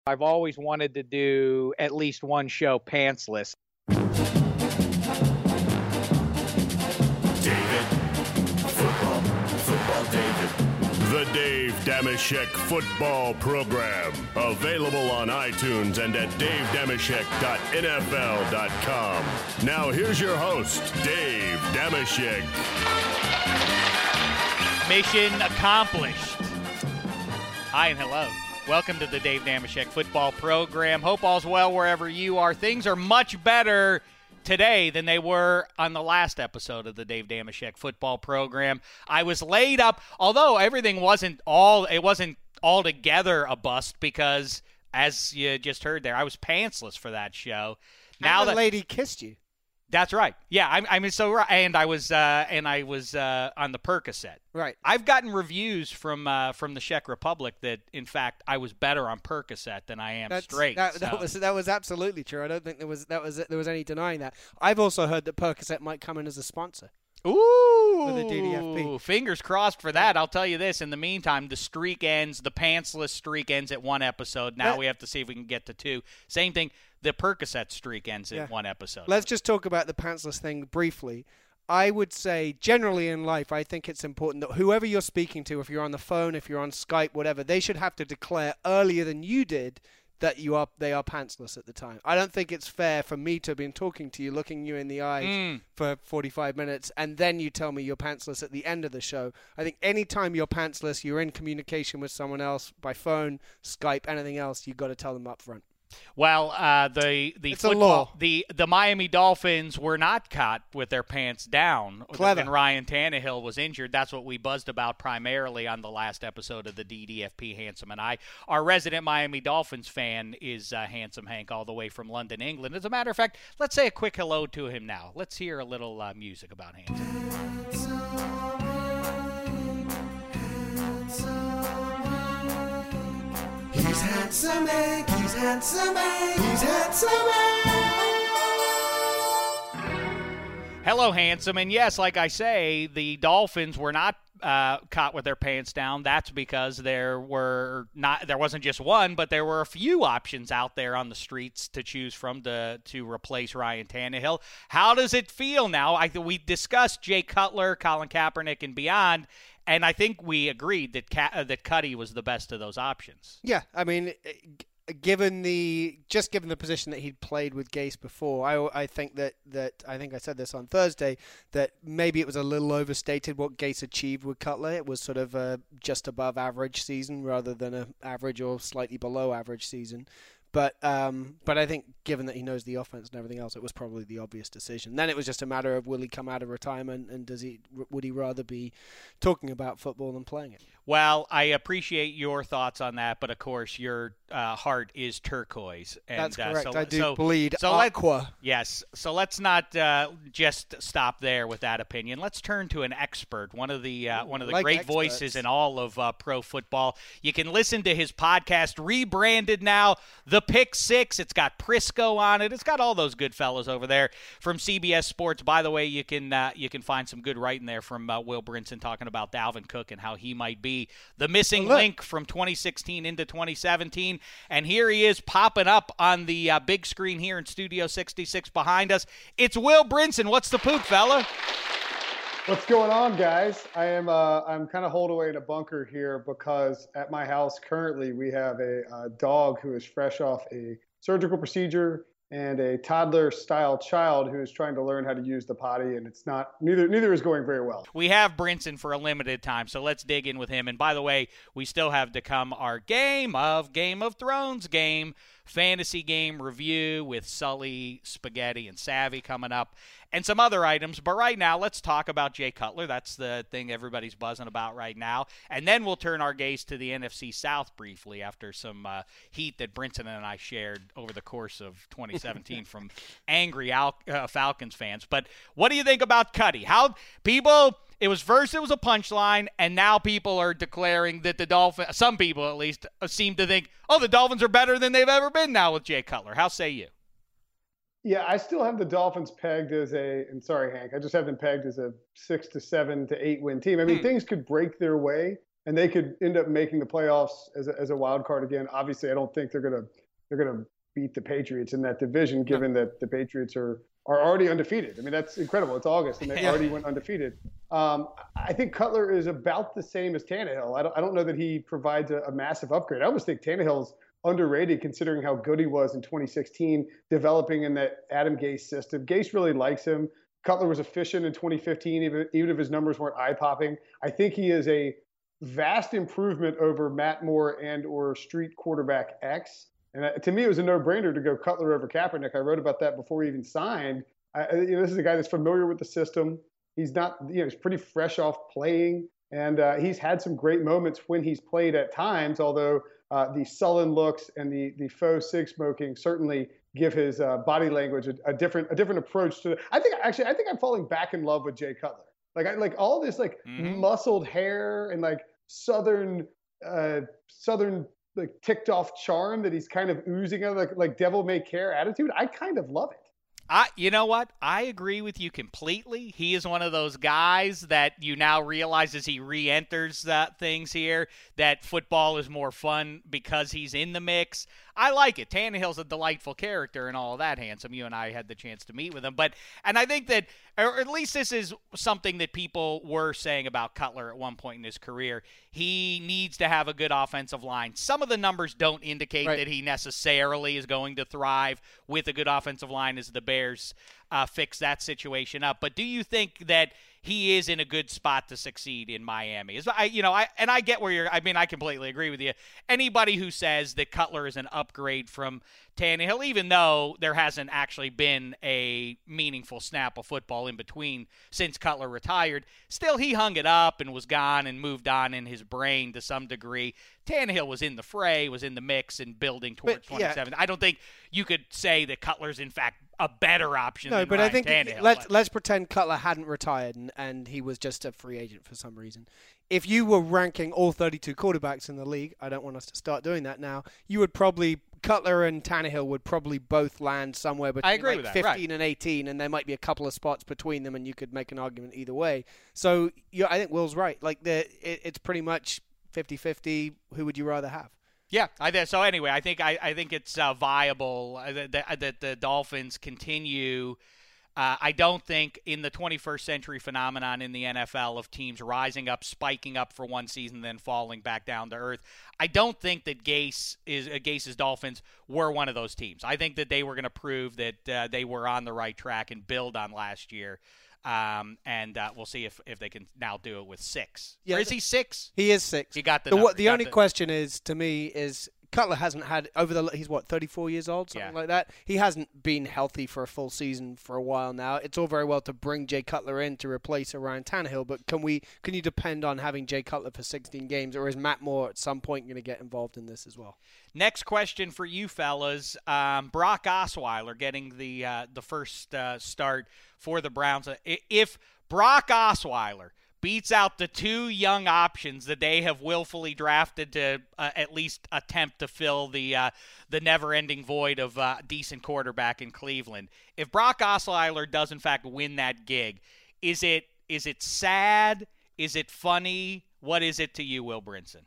I've always wanted to do at least one show pantsless. David. Football David. The Dave Dameshek Football Program. Available on iTunes and at davedameshek.nfl.com. Now here's your host, Dave Dameshek. Mission accomplished. Hi and hello. Welcome to the Dave Dameshek Football Program. Hope all's well wherever you are. Things are much better today than they were on the last episode of the Dave Dameshek Football Program. I was laid up, although everything wasn't altogether a bust because, as you just heard there, I was pantsless for that show. Now the lady kissed you. That's right. Yeah, I mean, so right, and I was on the Percocet. Right. I've gotten reviews from the Czech Republic that, in fact, I was better on Percocet than I am straight. That was absolutely true. I don't think there was any denying that. I've also heard that Percocet might come in as a sponsor. Ooh, for the DDFP. Fingers crossed for that. I'll tell you this. In the meantime, the pantsless streak ends at one episode. Now we have to see if we can get to two. Same thing. The Percocet streak ends in one episode. Let's just talk about the pantsless thing briefly. I would say, generally in life, I think it's important that whoever you're speaking to, if you're on the phone, if you're on Skype, whatever, they should have to declare earlier than you did that they are pantsless at the time. I don't think it's fair for me to have been talking to you, looking you in the eyes for 45 minutes, and then you tell me you're pantsless at the end of the show. I think anytime you're pantsless, you're in communication with someone else by phone, Skype, anything else, you've got to tell them up front. Well, the Miami Dolphins were not caught with their pants down when Ryan Tannehill was injured. That's what we buzzed about primarily on the last episode of the DDFP, Handsome and I. Our resident Miami Dolphins fan is Handsome Hank, all the way from London, England. As a matter of fact, let's say a quick hello to him now. Let's hear a little music about Handsome. He's handsome, Hank. He's handsome, Hank. He's handsome, Hank. Hello, Handsome. And yes, like I say, the Dolphins were not caught with their pants down. That's because there wasn't just one, but there were a few options out there on the streets to choose from to replace Ryan Tannehill. How does it feel now? We discussed Jay Cutler, Colin Kaepernick, and beyond. And I think we agreed that Cuddy was the best of those options. Yeah, I mean, given the position that he'd played with Gase before, I think that I think I said this on Thursday, that maybe it was a little overstated what Gase achieved with Cutler. It was sort of a just above average season rather than an average or slightly below average season. But I think given that he knows the offense and everything else, it was probably the obvious decision. Then it was just a matter of will he come out of retirement and would he rather be talking about football than playing it? Well, I appreciate your thoughts on that, but of course your heart is turquoise. And, that's correct. I do bleed aqua. Yes. So let's not just stop there with that opinion. Let's turn to an expert, one of the great voices in all of pro football. You can listen to his podcast, rebranded now, The Pick Six. It's got Prisco on it. It's got all those good fellows over there from CBS Sports. By the way, you can find some good writing there from Will Brinson talking about Dalvin Cook and how he might be the missing link from 2016 into 2017. And here he is popping up on the big screen here in Studio 66 behind us. It's Will Brinson. What's the poop, fella? What's going on, guys? I'm kind of holed away in a bunker here because at my house currently we have a dog who is fresh off a surgical procedure and a toddler-style child who is trying to learn how to use the potty, and it's not neither is going very well. We have Brinson for a limited time, so let's dig in with him. And by the way, we still have to come our Game of Thrones fantasy game review with Sully, Spaghetti, and Savvy coming up, and some other items. But right now, let's talk about Jay Cutler. That's the thing everybody's buzzing about right now. And then we'll turn our gaze to the NFC South briefly after some heat that Brinson and I shared over the course of 2017 from angry Falcons fans. But what do you think about Cuddy? How people... It was a punchline, and now people are declaring that the Dolphins, some people at least, seem to think, the Dolphins are better than they've ever been now with Jay Cutler. How say you? Yeah, I still have the Dolphins pegged as and sorry, Hank, I just have them pegged as a 6 to 7 to 8 win team. I mean, things could break their way and they could end up making the playoffs as a wild card again. Obviously, I don't think they're gonna beat the Patriots in that division, given that the Patriots are already undefeated. I mean, that's incredible. It's August, and they already went undefeated. I think Cutler is about the same as Tannehill. I don't know that he provides a massive upgrade. I always think Tannehill's underrated considering how good he was in 2016, developing in that Adam Gase system. Gase really likes him. Cutler was efficient in 2015, even if his numbers weren't eye-popping. I think he is a vast improvement over Matt Moore and or street quarterback X. And to me, it was a no-brainer to go Cutler over Kaepernick. I wrote about that before he even signed. This is a guy that's familiar with the system. He's not, he's pretty fresh off playing, and he's had some great moments when he's played at times. Although the sullen looks and the faux cig smoking certainly give his body language a different approach to. I think I'm falling back in love with Jay Cutler. Like all this muscled hair and like southern like ticked off charm that he's kind of oozing of, like devil may care attitude. I kind of love it. You know what? I agree with you completely. He is one of those guys that you now realize as he re-enters things here that football is more fun because he's in the mix. I like it. Tannehill's a delightful character and all of that, Handsome. You and I had the chance to meet with him. And I think that, or at least this is something that people were saying about Cutler at one point in his career. He needs to have a good offensive line. Some of the numbers don't indicate that he necessarily is going to thrive with a good offensive line as the Bears fix that situation up. But do you think that he is in a good spot to succeed in Miami? I get where I completely agree with you. Anybody who says that Cutler is an upgrade from Tannehill, even though there hasn't actually been a meaningful snap of football in between since Cutler retired, still he hung it up and was gone and moved on in his brain to some degree. Tannehill was in the fray, was in the mix and building towards 27. I don't think you could say that Cutler's in fact a better option than Ryan Tannehill. Let's pretend Cutler hadn't retired and he was just a free agent for some reason. If you were ranking all 32 quarterbacks in the league, I don't want us to start doing that now, you would probably, Cutler and Tannehill would probably both land somewhere between 15 and 18, and there might be a couple of spots between them, and you could make an argument either way. So I think Will's right. Like it's pretty much 50-50. Who would you rather have? Yeah, so anyway, I think it's viable that the Dolphins continue. I don't think in the 21st century phenomenon in the NFL of teams rising up, spiking up for one season, then falling back down to earth, I don't think that Gase's Dolphins were one of those teams. I think that they were going to prove that they were on the right track and build on last year. And we'll see if they can now do it with 6. Yeah, or is he 6? He is 6. He got the the only question is, to me, is Cutler hasn't had he's 34 years old, something like that. He hasn't been healthy for a full season for a while now. It's all very well to bring Jay Cutler in to replace Ryan Tannehill, but can you depend on having Jay Cutler for 16 games, or is Matt Moore at some point going to get involved in this as well? Next question for you fellas. Brock Osweiler getting the first start for the Browns. If Brock Osweiler beats out the 2 young options that they have willfully drafted to at least attempt to fill the never-ending void of decent quarterback in Cleveland, if Brock Osweiler does in fact win that gig, is it sad? Is it funny? What is it to you, Will Brinson?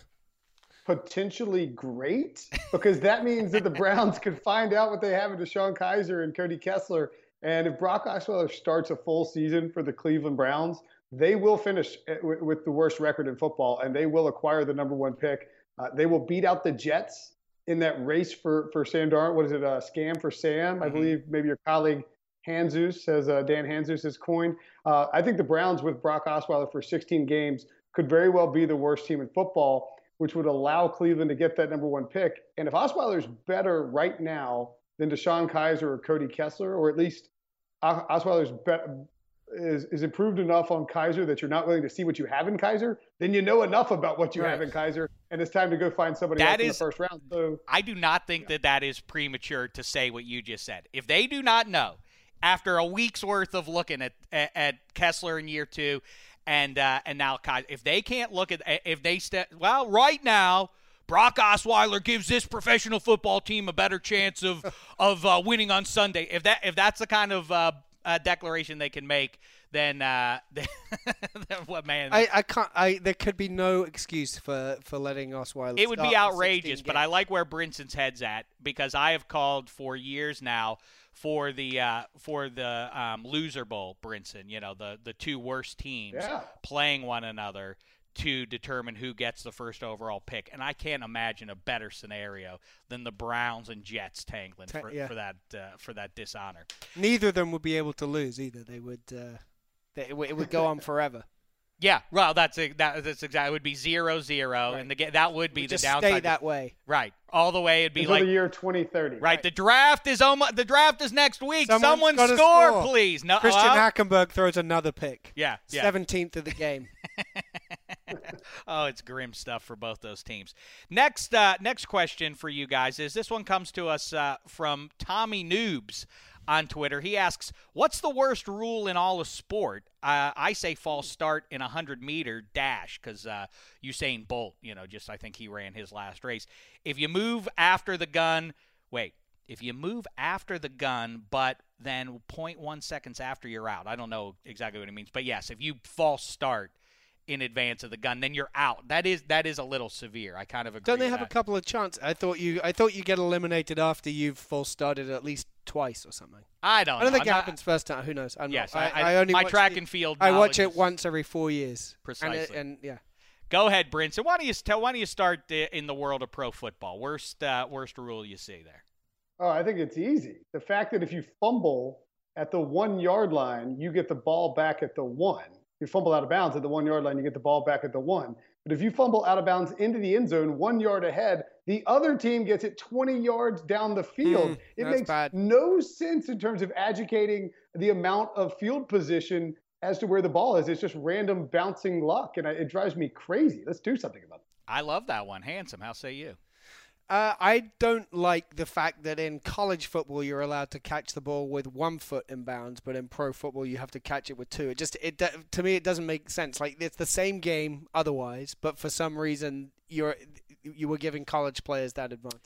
Potentially great, because that means that the Browns could find out what they have in DeShone Kizer and Cody Kessler. And if Brock Osweiler starts a full season for the Cleveland Browns, they will finish with the worst record in football, and they will acquire the number 1 pick. They will beat out the Jets in that race for Sam Darnold. What is it, scam for Sam? I believe maybe your colleague Hanzus, as Dan Hanzus has coined. I think the Browns with Brock Osweiler for 16 games could very well be the worst team in football, which would allow Cleveland to get that number 1 pick. And if Osweiler's better right now than DeShone Kizer or Cody Kessler, or at least Osweiler's is improved enough on Kizer that you're not willing to see what you have in Kizer, then you know enough about what you have in Kizer, and it's time to go find somebody else in the first round. So, I do not think that is premature to say what you just said. If they do not know, after a week's worth of looking at Kessler in year 2 and now Kizer, if they can't look at right now, Brock Osweiler gives this professional football team a better chance of winning on Sunday. If that's the kind of declaration they can make than what man. I can't. There could be no excuse for letting Osweiler. It would start be for outrageous, 16 but games. I like where Brinson's head's at because I have called for years now for the loser bowl, Brinson. The two worst teams playing one another to determine who gets the first overall pick, and I can't imagine a better scenario than the Browns and Jets tangling for that dishonor. Neither of them would be able to lose either. They would. It would go on forever. Yeah, well, that's exactly. It would be 0-0, right. And that would be just the downside. Stay that way, right? All the way. It'd be until like the year 2030. Right. The draft is next week. Someone score, please. No, Christian Hackenberg throws another pick. Yeah. 17th of the game. Oh, it's grim stuff for both those teams. Next question for you guys is this one comes to us from Tommy Noobs on Twitter. He asks, what's the worst rule in all of sport? I say false start in a 100-meter dash because Usain Bolt, I think he ran his last race. If you move after the gun, but then 0.1 seconds after you're out. I don't know exactly what it means. But, yes, if you false start in advance of the gun, then you're out. That is a little severe. I kind of agree. Don't they with have that. a couple of chances? I thought you get eliminated after you've false started at least twice or something. I don't know. think it happens first time. Who knows? I only my watch track and field. I watch knowledge it once every 4 years. Precisely. And yeah. Go ahead, Brinson. Why don't you start in the world of pro football? Worst rule you see there? Oh, I think it's easy. The fact that if you fumble at the 1 yard line, you get the ball back at the 1. You fumble out of bounds at the 1 yard line, you get the ball back at the 1. But if you fumble out of bounds into the end zone 1 yard ahead, the other team gets it 20 yards down the field. It makes no sense in terms of educating the amount of field position as to where the ball is. It's just random bouncing luck, and it drives me crazy. Let's do something about it. I love that one. Handsome, how say you? I don't like the fact that in college football you're allowed to catch the ball with 1 foot in bounds, but in pro football you have to catch it with 2. To me it doesn't make sense. Like, it's the same game otherwise, but for some reason you were giving college players that advantage.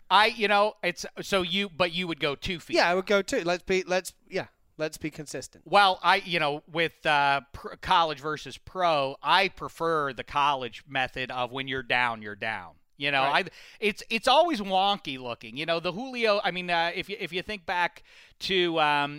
You would go 2 feet. Yeah, I would go 2. Let's be consistent. Well, with college versus pro, I prefer the college method of when you're down, you're down. Right. It's always wonky looking. The Julio. I mean, if you think back to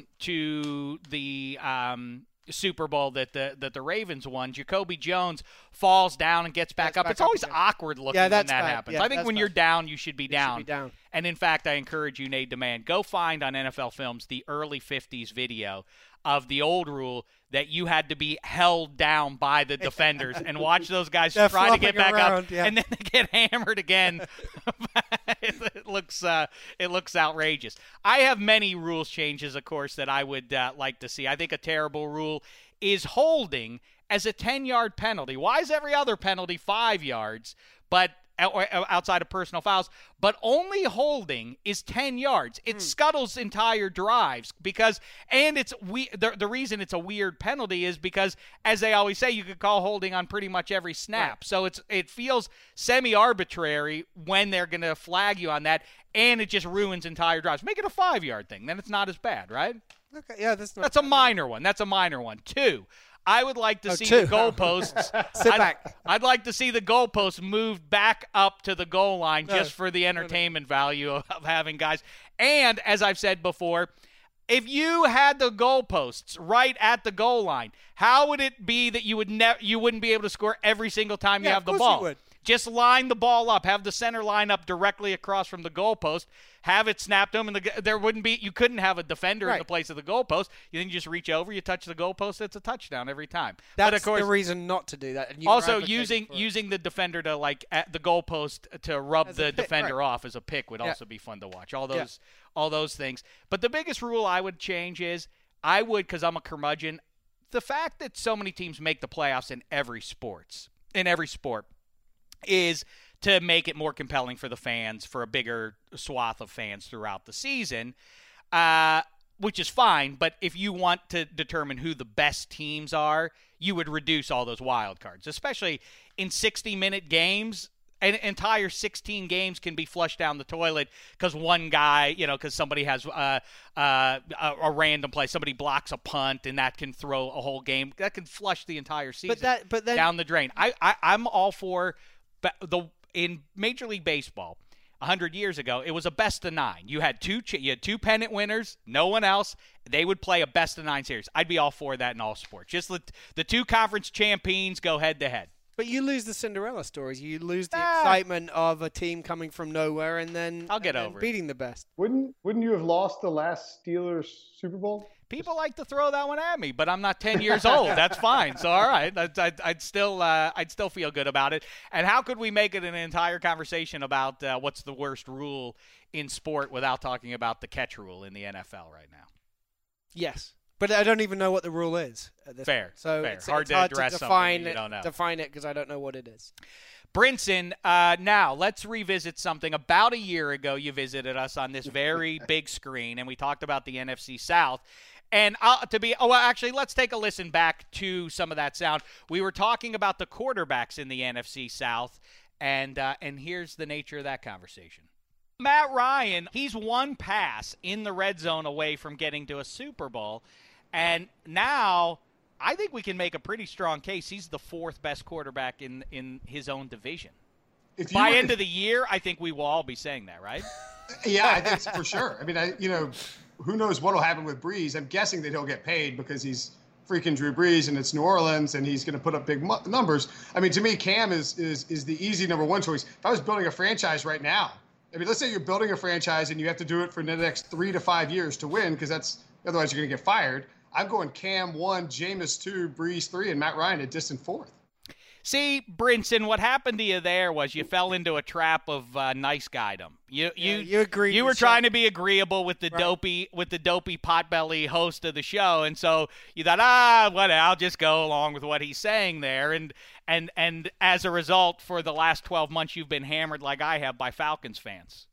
the Super Bowl that the Ravens won, Jacoby Jones falls down and gets back up. It's always awkward looking when that happens. I think when you're down, you should be down. And in fact, I encourage you, Nate Demand, go find on NFL Films the early 50s video of the old rule that you had to be held down by the defenders and watch those guys try to get back up, and then they get hammered again. It looks outrageous. I have many rules changes, of course, that I would like to see. I think a terrible rule is holding as a 10-yard penalty. Why is every other penalty 5 yards, but outside of personal fouls, but only holding is 10 yards. It scuttles entire drives the reason it's a weird penalty is because, as they always say, you could call holding on pretty much every snap. Right. So it feels semi-arbitrary when they're going to flag you on that, and it just ruins entire drives. Make it a 5-yard thing, then it's not as bad, right? Okay, yeah, that's a minor one. That's a minor one. 2. I would like to see the goalposts. Sit back. I'd like to see the goalposts moved back up to the goal line just for the entertainment value of having guys. And as I've said before, if you had the goalposts right at the goal line, how would it be that you wouldn't be able to score every single time you have the ball? Of course you would. Just line the ball up, have the center line up directly across from the goalpost, have it snapped to him, and you couldn't have a defender in the place of the goalpost. You just reach over, you touch the goalpost, it's a touchdown every time. That's but of course, the reason not to do that. And also, using the defender to at the goalpost to rub the defender off as a pick would also be fun to watch. All those things. But the biggest rule I would change is because I'm a curmudgeon, the fact that so many teams make the playoffs in every sport, is to make it more compelling for the fans, for a bigger swath of fans throughout the season, which is fine. But if you want to determine who the best teams are, you would reduce all those wild cards, especially in 60-minute games. an entire 16 games can be flushed down the toilet because one guy, because somebody has a random play, somebody blocks a punt, and that can throw a whole game. That can flush the entire season but then, down the drain. I'm all for in Major League Baseball. 100 years ago, it was a best of 9. You had two pennant winners, no one else. They would play a best of 9 series. I'd be all for that in all sports. Just let the 2 conference champions go head to head. But you lose the Cinderella stories. You lose the excitement of a team coming from nowhere and then beating the best. Wouldn't you have lost the last Steelers Super Bowl? People like to throw that one at me, but I'm not 10 years old. That's fine. So all right, I'd still feel good about it. And how could we make it an entire conversation about what's the worst rule in sport without talking about the catch rule in the NFL right now? Yes, but I don't even know what the rule is at this Fair. point. So fair. It's hard hard to address to define something you don't know. Define it because I don't know what it is. Brinson, now let's revisit something. About a year ago, you visited us on this very big screen, and we talked about the NFC South. And let's take a listen back to some of that sound. We were talking about the quarterbacks in the NFC South, and here's the nature of that conversation. Matt Ryan, he's one pass in the red zone away from getting to a Super Bowl, and now I think we can make a pretty strong case he's the 4th best quarterback in his own division. By end of the year, I think we will all be saying that, right? Yeah, I think for sure. I mean, who knows what will happen with Breeze? I'm guessing that he'll get paid because he's freaking Drew Brees and it's New Orleans and he's going to put up big numbers. I mean, to me, Cam is the easy number 1 choice. If I was building a franchise right now, I mean, let's say you're building a franchise and you have to do it for the next 3 to 5 years to win because otherwise you're going to get fired. I'm going Cam 1, Jameis 2, Breeze 3, and Matt Ryan a distant 4th. See, Brinson, what happened to you there was you fell into a trap of nice guydom. You agreed. You were trying to be agreeable with the dopey potbelly host of the show, and so you thought, I'll just go along with what he's saying there, and as a result, for the last 12 months, you've been hammered like I have by Falcons fans.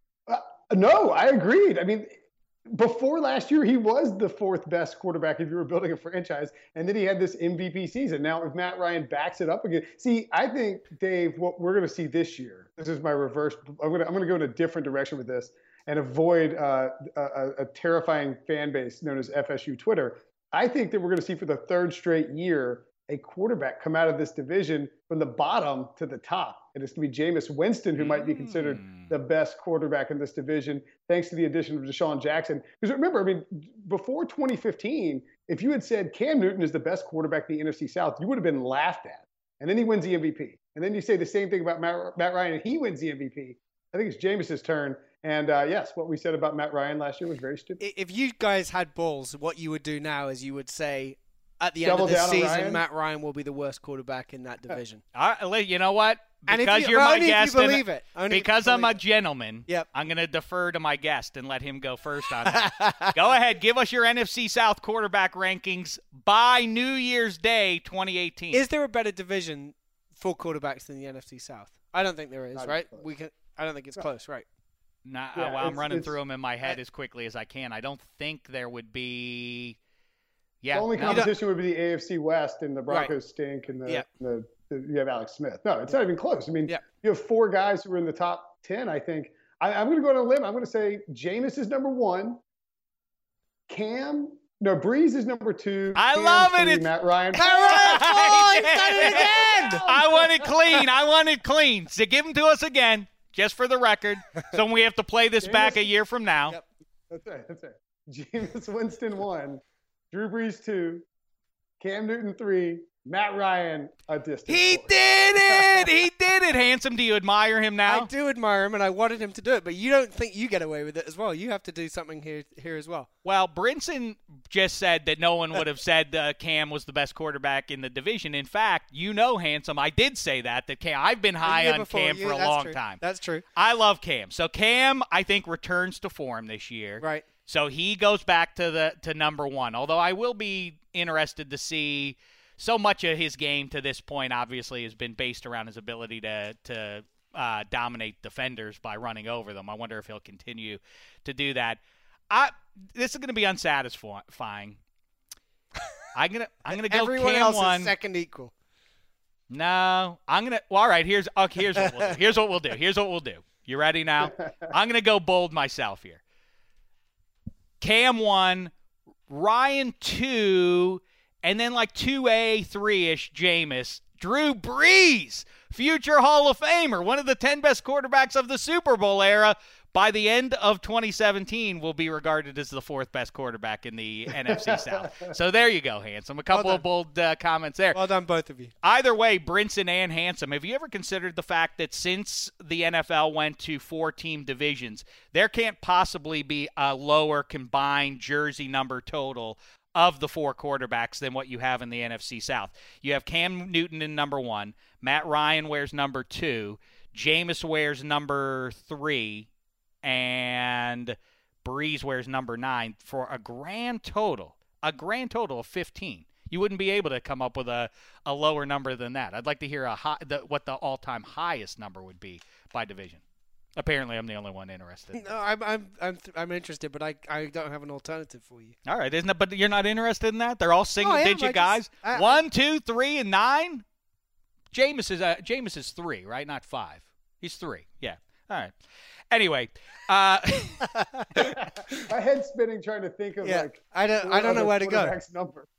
No, I agreed. I mean, before last year, he was the 4th best quarterback if you were building a franchise, and then he had this MVP season. Now, if Matt Ryan backs it up again, see, I think, Dave, what we're going to see this year, this is my reverse. I'm going to go in a different direction with this and avoid a terrifying fan base known as FSU Twitter. I think that we're going to see for the 3rd straight year a quarterback come out of this division from the bottom to the top. And it's going to be Jameis Winston, who might be considered the best quarterback in this division, thanks to the addition of Deshaun Jackson. Because remember, I mean, before 2015, if you had said Cam Newton is the best quarterback in the NFC South, you would have been laughed at. And then he wins the MVP. And then you say the same thing about Matt Ryan, and he wins the MVP. I think it's Jameis's turn. And yes, what we said about Matt Ryan last year was very stupid. If you guys had balls, what you would do now is you would say, at the end of the season, Matt Ryan will be the worst quarterback in that division. You know what? Because you're my guest, because I'm a gentleman, I'm going to defer to my guest and let him go first on that. Go ahead. Give us your NFC South quarterback rankings by New Year's Day 2018. Is there a better division for quarterbacks than the NFC South? I don't think there is, right? I don't think it's close, right? Nah, I'm running through them in my head as quickly as I can. I don't think there would be... Yeah, the only competition would be the AFC West, and the Broncos stink, and you have Alex Smith. No, it's not even close. I mean, you have 4 guys who are in the top 10, I think. I'm going to go on a limb. I'm going to say Jameis is number 1. Breeze is number 2. I love it. It's Matt Ryan. Matt Ryan! He's done it again! I want it clean. So give them to us again, just for the record. So we have to play this back a year from now. Yep. That's right. Jameis Winston 1. Drew Brees 2, Cam Newton 3, Matt Ryan a distant. He 4. did it! He did it, Handsome. Do you admire him now? I do admire him, and I wanted him to do it, but you don't think you get away with it as well. You have to do something here as well. Well, Brinson just said that no one would have said Cam was the best quarterback in the division. In fact, Handsome, I did say that Cam. I've been high on Cam for a long time. That's true. I love Cam. So Cam, I think, returns to form this year. Right. So he goes back to number 1. Although I will be interested to see, so much of his game to this point obviously has been based around his ability to dominate defenders by running over them. I wonder if he'll continue to do that. This is going to be unsatisfying. I'm gonna go Everyone Cam else 1. is second equal. No, I'm gonna. Well, all right. Here's what we'll do. Here's what we'll do. You ready now? I'm gonna go bold myself here. Cam 1, Ryan 2, and then like 2A, 3-ish, Jameis. Drew Brees, future Hall of Famer, one of the 10 best quarterbacks of the Super Bowl era. By the end of 2017, will be regarded as the 4th best quarterback in the NFC South. So there you go, Handsome. A couple of bold comments there. Well done, both of you. Either way, Brinson and Handsome, have you ever considered the fact that since the NFL went to 4-team divisions, there can't possibly be a lower combined jersey number total of the 4 quarterbacks than what you have in the NFC South? You have Cam Newton in number 1. Matt Ryan wears number 2. Jameis wears number 3. And Brees wears number 9 for a grand total of 15. You wouldn't be able to come up with a lower number than that. I'd like to hear what the all-time highest number would be by division. Apparently, I'm the only one interested. No, I'm interested, but I don't have an alternative for you. All right, isn't it? But you're not interested in that? They're all single-digit guys. 1, 2, 3, and 9. Jameis is 3, right? Not 5. He's 3. Yeah. All right. Anyway, my head's spinning trying to think of I don't know where to go. Numbers.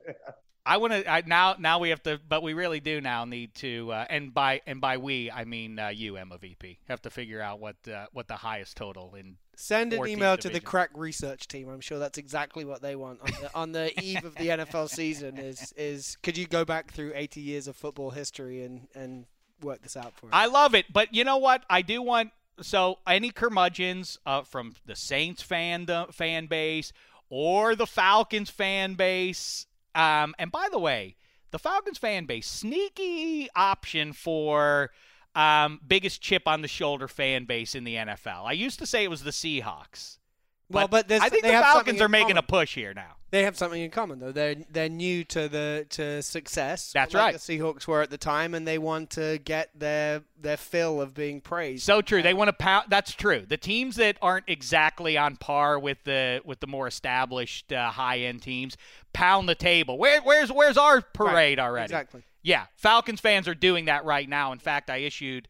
I want to now we have to, but we really do now need to, and by we I mean you, Emma VP, have to figure out what the highest total in. Send an email to the crack research team. I'm sure that's exactly what they want on the eve of the NFL season. Is could you go back through 80 years of football history and work this out for us? I love it, but you know what? I do want. So any curmudgeons from the Saints fan base or the Falcons fan base, and by the way, the Falcons fan base, sneaky option for biggest chip on the shoulder fan base in the NFL. I used to say it was the Seahawks. But I think the Falcons are making a push here now. They have something in common, though. They're new to success. That's right. The Seahawks were at the time, and they want to get their fill of being praised. So true. They want to pound. That's true. The teams that aren't exactly on par with the more established high end teams pound the table. Where's our parade already? Exactly. Yeah, Falcons fans are doing that right now. In fact, I issued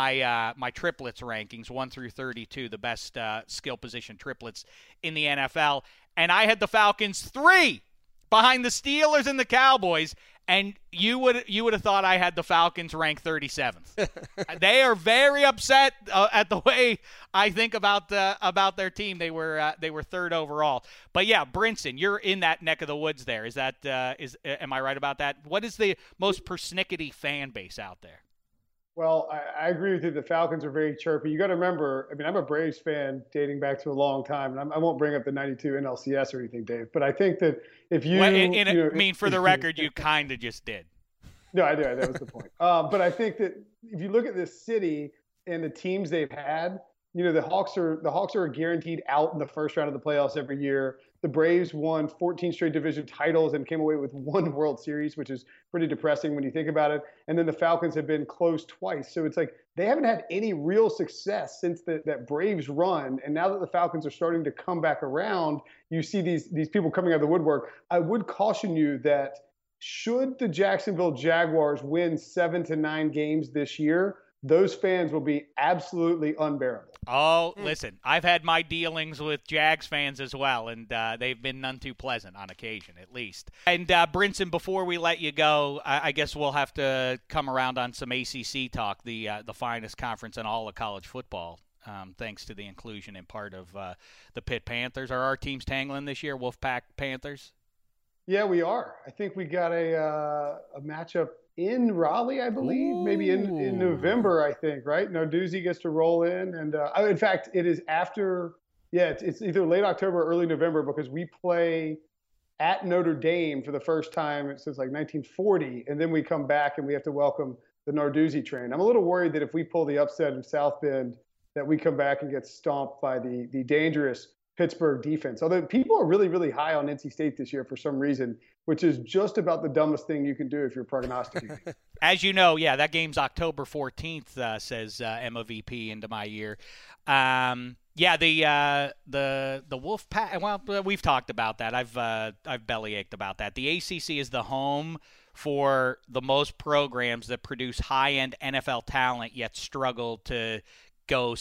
my triplets rankings 1 through 32, the best skill position triplets in the NFL, and I had the Falcons 3 behind the Steelers and the Cowboys, and you would have thought I had the Falcons ranked 37th. They are very upset at the way I think about their team. They were 3rd overall. But yeah, Brinson, you're in that neck of the woods there. Is that am I right about that? What is the most persnickety fan base out there? Well, I agree with you. The Falcons are very chirpy. You got to remember, I mean, I'm a Braves fan dating back to a long time, and I won't bring up the 92 NLCS or anything, Dave, but I think that if you... I mean, for the record, you kind of just did. No, I did. That was the point. But I think that if you look at this city and the teams they've had, the Hawks are guaranteed out in the first round of the playoffs every year. The Braves won 14 straight division titles and came away with 1 World Series, which is pretty depressing when you think about it. And then the Falcons have been close twice. So it's like they haven't had any real success since that Braves run. And now that the Falcons are starting to come back around, you see these people coming out of the woodwork. I would caution you that should the Jacksonville Jaguars win 7 to 9 games this year, those fans will be absolutely unbearable. Oh, listen, I've had my dealings with Jags fans as well, and they've been none too pleasant on occasion, at least. And, Brinson, before we let you go, I guess we'll have to come around on some ACC talk, the finest conference in all of college football, thanks to the inclusion in part of the Pitt Panthers. Are our teams tangling this year, Wolfpack Panthers? Yeah, we are. I think we got a matchup in Raleigh, I believe, maybe in November, I think, right? Narduzzi gets to roll in. And in fact, it is after, it's either late October or early November because we play at Notre Dame for the first time since like 1940. And then we come back and we have to welcome the Narduzzi train. I'm a little worried that if we pull the upset in South Bend, that we come back and get stomped by the dangerous Pittsburgh defense. Although people are really, really high on NC State this year for some reason, which is just about the dumbest thing you can do if you're prognosticating. As you know, that game's October 14th, says Emma VP into my ear. Yeah, the Wolf Pack. Well, we've talked about that. I've bellyached about that. The ACC is the home for the most programs that produce high-end NFL talent, yet struggle to go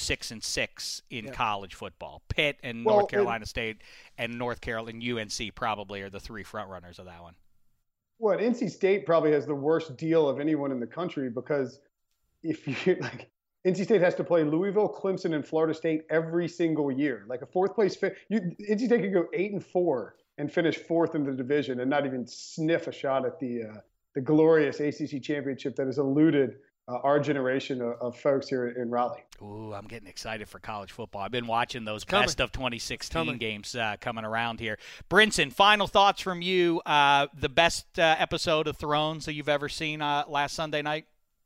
6-6 in college football. Pitt and North Carolina State and North Carolina and UNC probably are the three front runners of that one. Well, NC State probably has the worst deal of anyone in the country because if you NC State has to play Louisville, Clemson, and Florida State every single year. Like a fourth place, NC State could go 8-4 and finish fourth in the division and not even sniff a shot at the glorious ACC championship that has eluded our generation of folks here in Raleigh. Ooh, I'm getting excited for college football. I've been watching those best of 2016 games coming around here. Brinson, final thoughts from you. The best episode of Thrones that you've ever seen last Sunday night?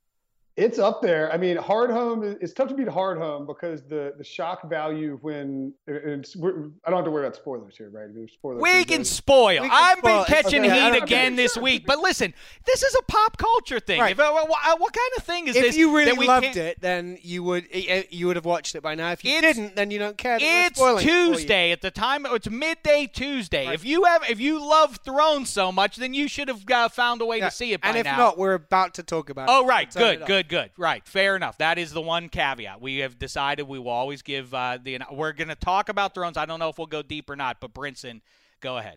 It's up there. I mean, Hardhome, it's tough to beat Hardhome because the shock value when I don't have to worry about spoilers here, right? We can spoil. I've been catching heat again this week. But listen, this is a pop culture thing. Right. What kind of thing is this? If you really loved it, then you would have watched it by now. If you didn't, then you don't care. It's Tuesday at the time. It's midday Tuesday. Right. If you love Thrones so much, then you should have found a way to see it by now. And if not, we're about to talk about it. Oh, right. Good. Right. Fair enough. That is the one caveat. We have decided we will always give we're going to talk about Thrones. I don't know if we'll go deep or not, but Brinson, go ahead.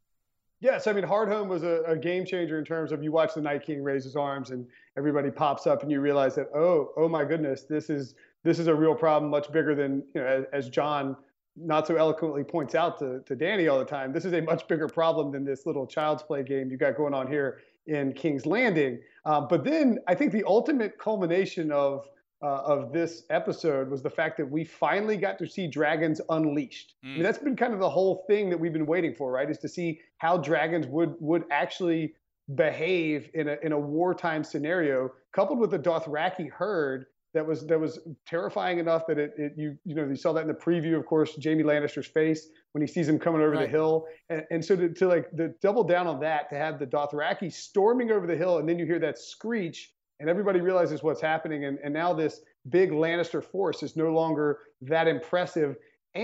Yes, I mean, Hardhome was a game changer in terms of you watch the Night King raise his arms and everybody pops up and you realize that, oh my goodness, this is a real problem, much bigger than, as John not so eloquently points out to Danny all the time. This is a much bigger problem than this little child's play game you got going on here in King's Landing. But then I think the ultimate culmination of this episode was the fact that we finally got to see dragons unleashed. I mean, that's been kind of the whole thing that we've been waiting for, right? Is to see how dragons would actually behave in a wartime scenario, coupled with the Dothraki herd that was terrifying enough that you saw that in the preview, of course, Jaime Lannister's face when he sees him coming over the hill. And so to double down on that, to have the Dothraki storming over the hill, and then you hear that screech and everybody realizes what's happening. And now this big Lannister force is no longer that impressive.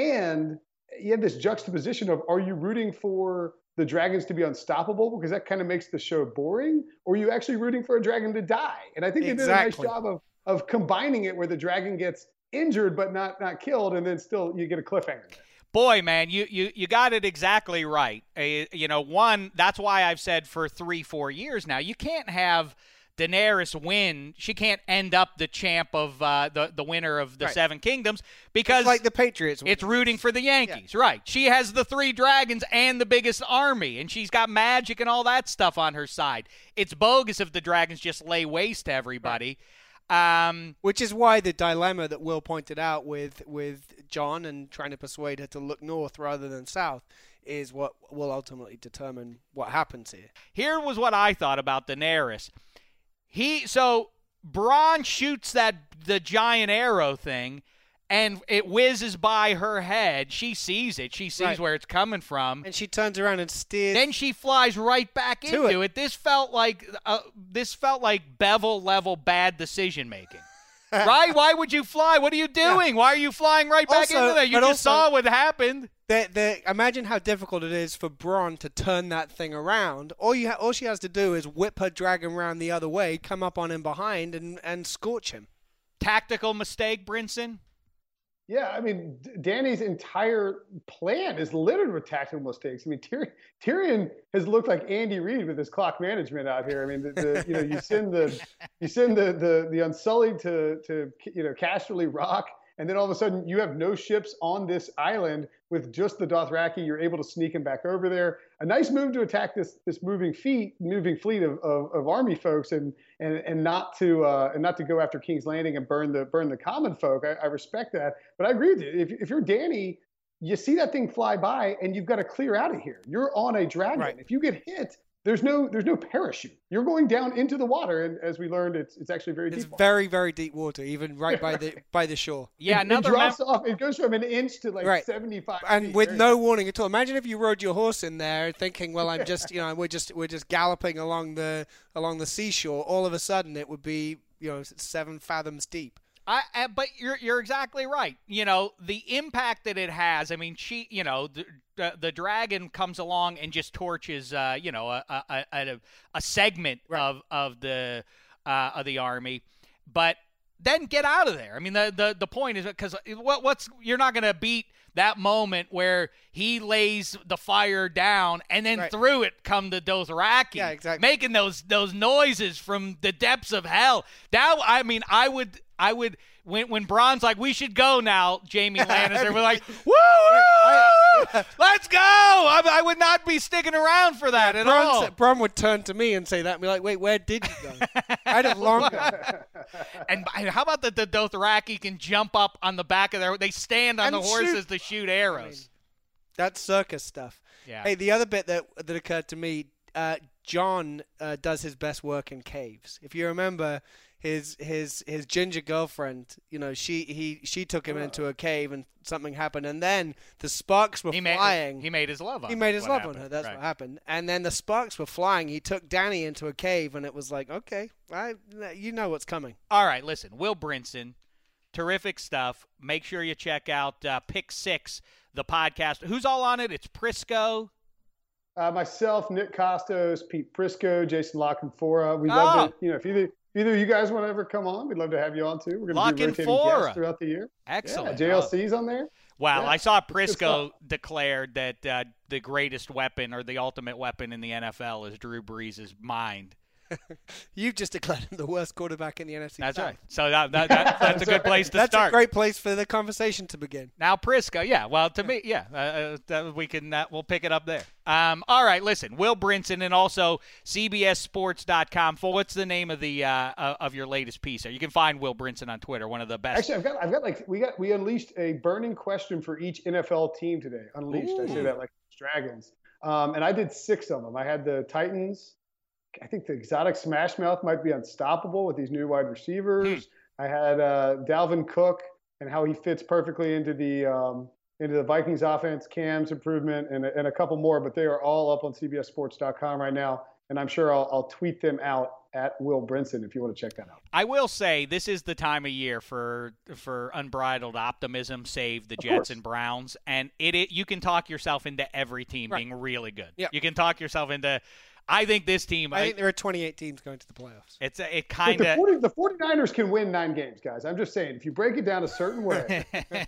And you have this juxtaposition of, are you rooting for the dragons to be unstoppable because that kind of makes the show boring? Or are you actually rooting for a dragon to die? And I think they did a nice job of combining it where the dragon gets injured but not killed, and then still you get a cliffhanger. Boy, man, you got it exactly right. One, that's why I've said for 3-4 years now, you can't have Daenerys win. She can't end up the champ of the winner of the Seven Kingdoms because it's like the Patriots. It's rooting for the Yankees, right? She has the 3 dragons and the biggest army, and she's got magic and all that stuff on her side. It's bogus if the dragons just lay waste to everybody. Right. Which is why the dilemma that Will pointed out with Jon and trying to persuade her to look north rather than south is what will ultimately determine what happens here. Here was what I thought about Daenerys. Bronn shoots the giant arrow thing, and it whizzes by her head. She sees it. She sees where it's coming from. And she turns around and steers. Then she flies right back into it. This felt like Bevel level bad decision making. Right? Why would you fly? What are you doing? Why are you flying right back into there? You just saw what happened. Imagine how difficult it is for Bronn to turn that thing around. All she has to do is whip her dragon around the other way, come up on him behind, and scorch him. Tactical mistake, Brinson? Yeah, I mean, Dany's entire plan is littered with tactical mistakes. I mean, Tyrion has looked like Andy Reid with his clock management out here. I mean, you send the Unsullied to Casterly Rock, and then all of a sudden you have no ships on this island with just the Dothraki. You're able to sneak him back over there. A nice move to attack this moving fleet of army folks, and not to go after King's Landing and burn the common folk. I respect that, but I agree with you. If you're Dany, you see that thing fly by and you've got to clear out of here. You're on a dragon. Right. If you get hit, there's no parachute. You're going down into the water, and as we learned, it's actually very deep. It's very, very deep water, even right by the shore. Yeah, it drops off. It goes from an inch to 75 and feet. with no warning at all. Imagine if you rode your horse in there, thinking, "Well, I'm just, we're just galloping along the seashore." All of a sudden, it would be 7 fathoms deep. But you're exactly right. The impact that it has. I mean, the dragon comes along and just torches, a segment of the army, but then get out of there. I mean, the point is because you're not going to beat that moment where he lays the fire down and then through it come the Dothraki, making those noises from the depths of hell. That I would when Bronn's like, we should go now, Jaime Lannister, we're like, woo, let's go. I would not be sticking around for that at all. Bronn would turn to me and say that and be like, wait, where did you go? I'd have long gone. And how about the Dothraki can jump up on the back of they stand on the horses to shoot arrows. I mean, that's circus stuff. Yeah. Hey, the other bit that occurred to me, Jon does his best work in caves. If you remember, his ginger girlfriend, she took him into a cave and something happened, and then the sparks were flying. He made his love on her. He made his love on her. That's what happened. And then the sparks were flying. He took Dany into a cave, and it was like, okay, you know what's coming. All right, listen, Will Brinson, terrific stuff. Make sure you check out Pick 6, the podcast. Who's all on it? It's Prisco. Myself, Nick Costos, Pete Prisco, Jason Lockenfora. We'd love to, if either you guys want to ever come on, we'd love to have you on too. We're going to be rotating guests throughout the year. Excellent. Yeah, JLC's on there. Wow, I saw Prisco declared that the greatest weapon or the ultimate weapon in the NFL is Drew Brees' mind. You've just declared him the worst quarterback in the NFC That's South. right. So that's a good place to start. That's a great place for the conversation to begin. Now Prisco, yeah. Well, to me, we can we'll pick it up there. All right, listen, Will Brinson and also CBSSports.com. What's the name of the of your latest piece? You can find Will Brinson on Twitter, one of the best. Actually, I've got we unleashed a burning question for each NFL team today. Unleashed. Ooh. I say that like Dragons. And I did 6 of them. I had the Titans. I think the exotic Smash Mouth might be unstoppable with these new wide receivers. I had Dalvin Cook and how he fits perfectly into the Vikings offense, Cam's improvement, and a couple more. But they are all up on CBSSports.com right now, and I'm sure I'll tweet them out at Will Brinson if you want to check that out. I will say this is the time of year for unbridled optimism, save the Jets and Browns, and you can talk yourself into every team being really good. Yep. You can talk yourself into. I think this team. I think there are 28 teams going to the playoffs. It kind of. The 49ers can win 9 games, guys. I'm just saying, if you break it down a certain way.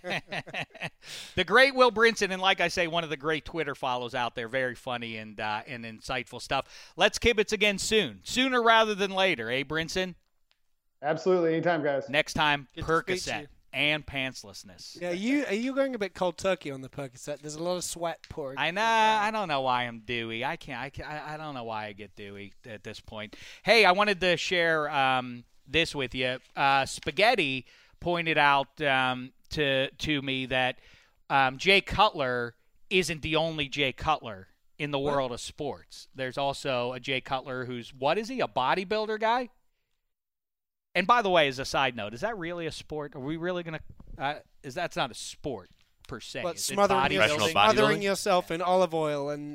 The great Will Brinson, and like I say, one of the great Twitter follows out there, very funny and insightful stuff. Let's kibitz again soon, sooner rather than later, Brinson? Absolutely, anytime, guys. Next time, Percocet and pantslessness. Yeah, are you going a bit cold turkey on the Percocet? There's a lot of sweat pouring. I know. I don't know why I'm dewy. I don't know why I get dewy at this point. Hey, I wanted to share this with you. Spaghetti pointed out to me that Jay Cutler isn't the only Jay Cutler in the world of sports. There's also a Jay Cutler who's, what is he, a bodybuilder guy? And by the way, as a side note, is that really a sport? Are we really going to that's not a sport per se. But smothering yourself in olive oil and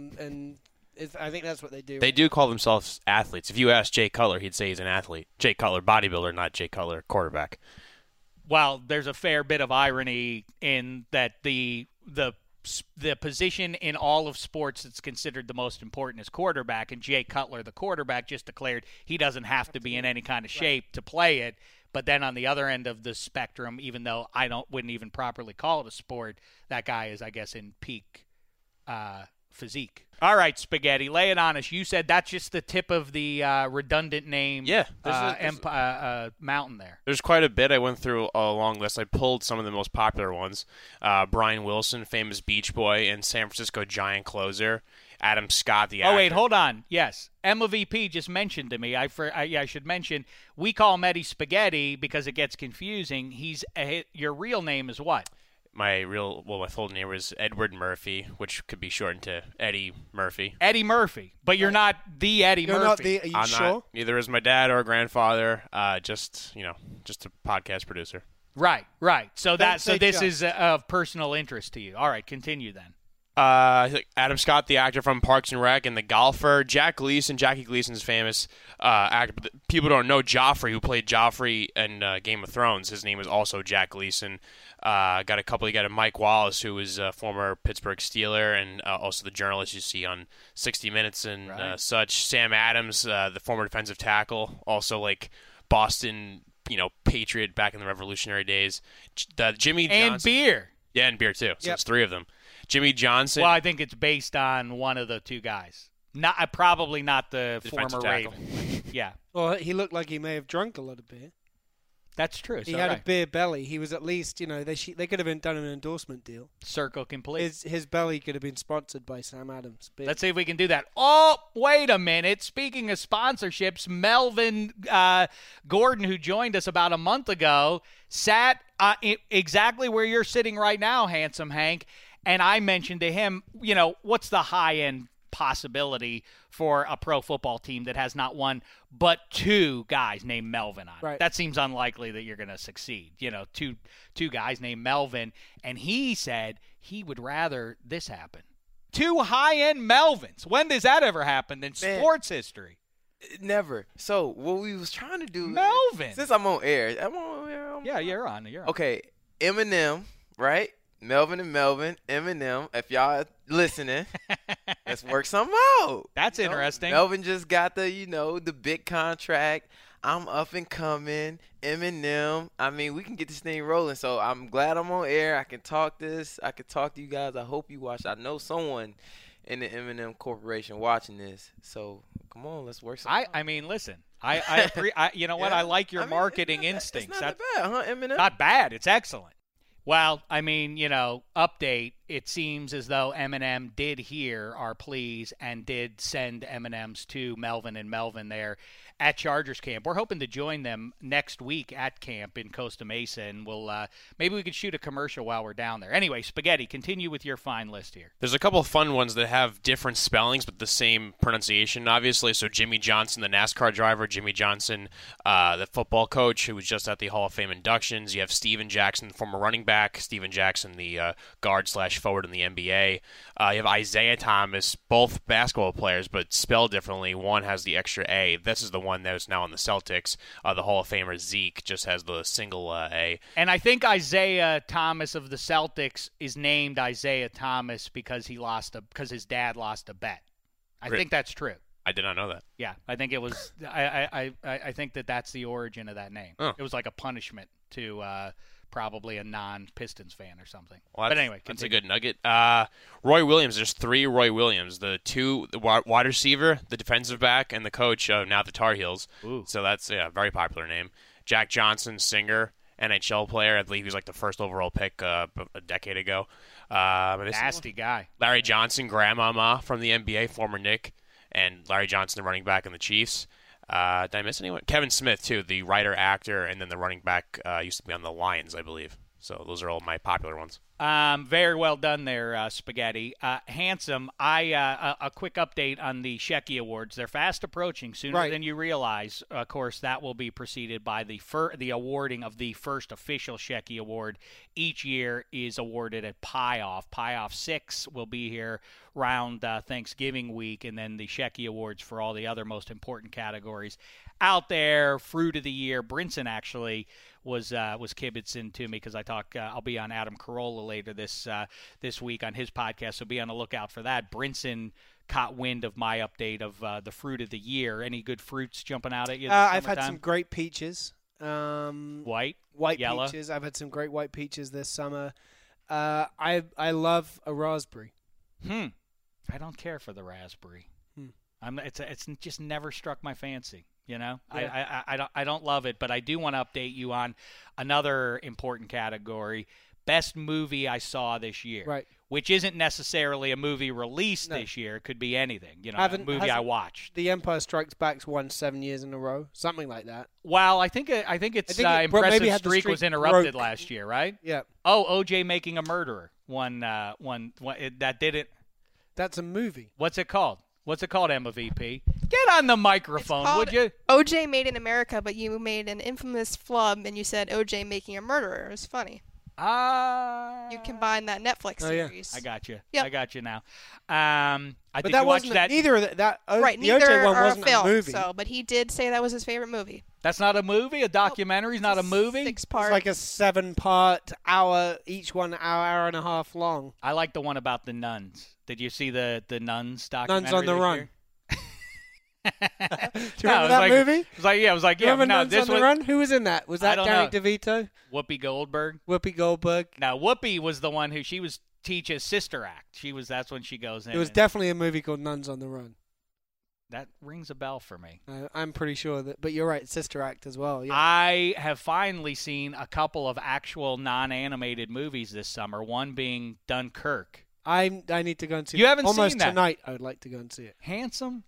I think that's what they do. They do call themselves athletes. If you ask Jay Cutler, he'd say he's an athlete. Jay Cutler, bodybuilder, not Jay Cutler, quarterback. Well, there's a fair bit of irony in that the position in all of sports that's considered the most important is quarterback, and Jay Cutler, the quarterback, just declared he doesn't have to be in any kind of shape to play it. But then on the other end of the spectrum, even though wouldn't even properly call it a sport, that guy is, I guess, in peak physique. All right, Spaghetti, lay it on us. You said that's just the tip of the redundant name mountain there. There's quite a bit. I went through a long list. I pulled some of the most popular ones. Brian Wilson, famous Beach Boy and San Francisco Giant closer. Adam Scott, the actor. Oh, wait, hold on. Yes. Emma VP just mentioned to me, I should mention, we call him Eddie Spaghetti because it gets confusing. Your real name is what? My full name was Edward Murphy, which could be shortened to Eddie Murphy. Eddie Murphy, but you're not the Eddie Murphy. Are you sure? Not, neither is my dad or grandfather. Just a podcast producer. Right. So this is of personal interest to you. All right, continue then. Adam Scott, the actor from Parks and Rec, and the golfer. Jackie Gleason's famous actor. But people don't know Joffrey, who played Joffrey in Game of Thrones. His name is also Jack Gleason. You got a Mike Wallace, who was a former Pittsburgh Steeler, and also the journalist you see on 60 Minutes and such. Sam Adams, the former defensive tackle, also like Boston, Patriot back in the Revolutionary days. Jimmy Johnson. And beer. Yeah, and beer too. So it's three of them. Jimmy Johnson. Well, I think it's based on one of the two guys. Probably not the former Raven. Yeah. Well, he looked like he may have drunk a lot of beer. That's true. He had a beer belly. He was at least, they could have done an endorsement deal. Circle complete. His belly could have been sponsored by Sam Adams. Beer. Let's see if we can do that. Oh, wait a minute. Speaking of sponsorships, Melvin Gordon, who joined us about a month ago, sat exactly where you're sitting right now, Handsome Hank, and I mentioned to him, what's the high-end possibility for a pro football team that has not one but two guys named Melvin on it. Right. That seems unlikely that you're going to succeed. Two guys named Melvin, and he said he would rather this happen. Two high-end Melvins. When does that ever happen in sports history? Never. So what we was trying to do, Melvin. Since I'm on air, yeah, you're on. Okay, Eminem, right? Melvin and Melvin, Eminem. If y'all listening, let's work something out. That's interesting. Melvin just got the big contract. I'm up and coming. Eminem. I mean, we can get this thing rolling. So I'm glad I'm on air. I can talk this. I can talk to you guys. I hope you watch. I know someone in the Eminem Corporation watching this. So come on, let's work something out. I mean, listen. I like your marketing instincts. It's not that bad, huh, Eminem? Not bad. It's excellent. Well, I mean, update, it seems as though Eminem did hear our pleas and did send M&Ms to Melvin and Melvin there at Chargers camp. We're hoping to join them next week at camp in Costa Mesa, and maybe we could shoot a commercial while we're down there. Anyway, Spaghetti, continue with your fine list here. There's a couple of fun ones that have different spellings but the same pronunciation, obviously. So Jimmy Johnson, the NASCAR driver, Jimmy Johnson, the football coach who was just at the Hall of Fame inductions. You have Steven Jackson, the former running back, Steven Jackson, the guard/forward in the NBA. You have Isaiah Thomas, both basketball players but spelled differently. One has the extra A. This is the one that is now on the Celtics. The Hall of Famer Zeke just has the single A. And I think Isaiah Thomas of the Celtics is named Isaiah Thomas because his dad lost a bet. I think that's true. I did not know that. Yeah, I think it was. I think that's the origin of that name. Oh. It was like a punishment to probably a non-Pistons fan or something. Well, but anyway, that's a good nugget. Roy Williams, there's three Roy Williams. The wide receiver, the defensive back, and the coach of now the Tar Heels. Ooh. So that's a very popular name. Jack Johnson, singer, NHL player. I believe he was like the first overall pick a decade ago. Nasty guy. Larry Johnson, grandmama from the NBA, former Knick, and Larry Johnson, the running back in the Chiefs. Did I miss anyone? Kevin Smith, too, the writer, actor, and then the running back used to be on the Lions, I believe. So those are all my popular ones. Very well done there, Spaghetti. Handsome, a quick update on the Shecky Awards. They're fast approaching, sooner than you realize. Of course, that will be preceded by the awarding of the first official Shecky Award. Each year is awarded at Pie-Off. Pie-Off 6 will be here around Thanksgiving week, and then the Shecky Awards for all the other most important categories out there. Fruit of the Year. Brinson actually was kibitzing to me because I'll be on Adam Carolla later this week on his podcast, so be on the lookout for that. Brinson caught wind of my update of the Fruit of the Year. Any good fruits jumping out at you? I've had some great peaches. White yellow peaches. I've had some great white peaches this summer. I love a raspberry. I don't care for the raspberry. It's just never struck my fancy. Yeah. I don't love it, but I do want to update you on another important category: best movie I saw this year. Right. Which isn't necessarily a movie released this year. It could be anything. A movie I watched. The Empire Strikes Back's won 7 years in a row, something like that. Well, I think its impressive streak was interrupted last year, right? Yeah. Oh, O.J. Making a Murderer won that did it. That's a movie. What's it called? Emma VP? Get on the microphone, would you? O.J. Made in America, but you made an infamous flub and you said O.J. Making a Murderer. It was funny. You combine that Netflix Oh, yeah. series. I got you. Yep. I got you now. But did that you watch wasn't that? neither of that. Right, The neither OJ one are wasn't a film. a movie. So, but he did say that was his favorite movie. That's not a movie. A documentary is not a movie. 6-part. It's like a 7-part hour, each one hour and a half long. I like the one about the nuns. Did you see the nuns documentary? Nuns on the this Run. year? Do you No, remember it was that like- movie? It was like, yeah, it was like, yeah, Remember no, Nuns this on the was Run? Who was in that? Was I that don't Danny know. DeVito? Whoopi Goldberg. Whoopi Goldberg? Now, Whoopi was the one who she was teaching Sister Act. That's when she goes in. It was and definitely a movie called Nuns on the Run. that rings a bell for me. I'm pretty sure that, but you're right, Sister Act as well. Yeah. I have finally seen a couple of actual non-animated movies this summer. One being Dunkirk. I need to go and see. You it. haven't almost seen that? tonight. I would like to go and see it. Handsome,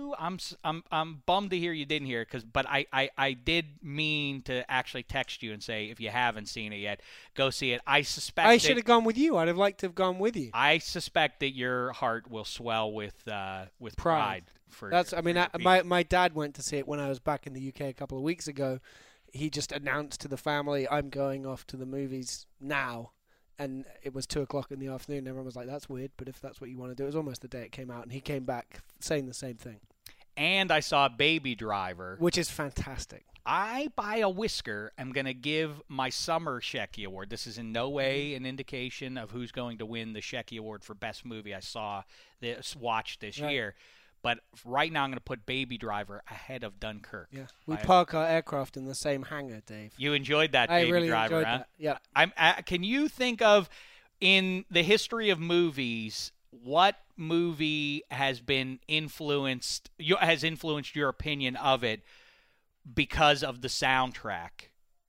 I'm bummed to hear you didn't hear it, but I did mean to actually text you and say if you haven't seen it yet, go see it. I suspect I should have gone with you. I'd have liked to have gone with you. I suspect that your heart will swell with pride. For That's. your- I mean, for your my dad went to see it when I was back in the UK a couple of weeks ago. He just announced to the family, "I'm going off to the movies now." And it was 2:00 in the afternoon. Everyone was like, "That's weird," but if that's what you want to do, it was almost the day it came out, and he came back saying the same thing, And I saw Baby Driver. which is fantastic. I, by a whisker, am going to give my summer Shecky Award. This is in no way an indication of who's going to win the Shecky Award for best movie I watched this Right. year. But right now, I'm going to put Baby Driver ahead of Dunkirk. Yeah, we I- park our aircraft in the same hangar, Dave. You enjoyed that I Baby really Driver, enjoyed huh? that. Yeah. Can you think of, in the history of movies, what movie has influenced your opinion of it because of the soundtrack?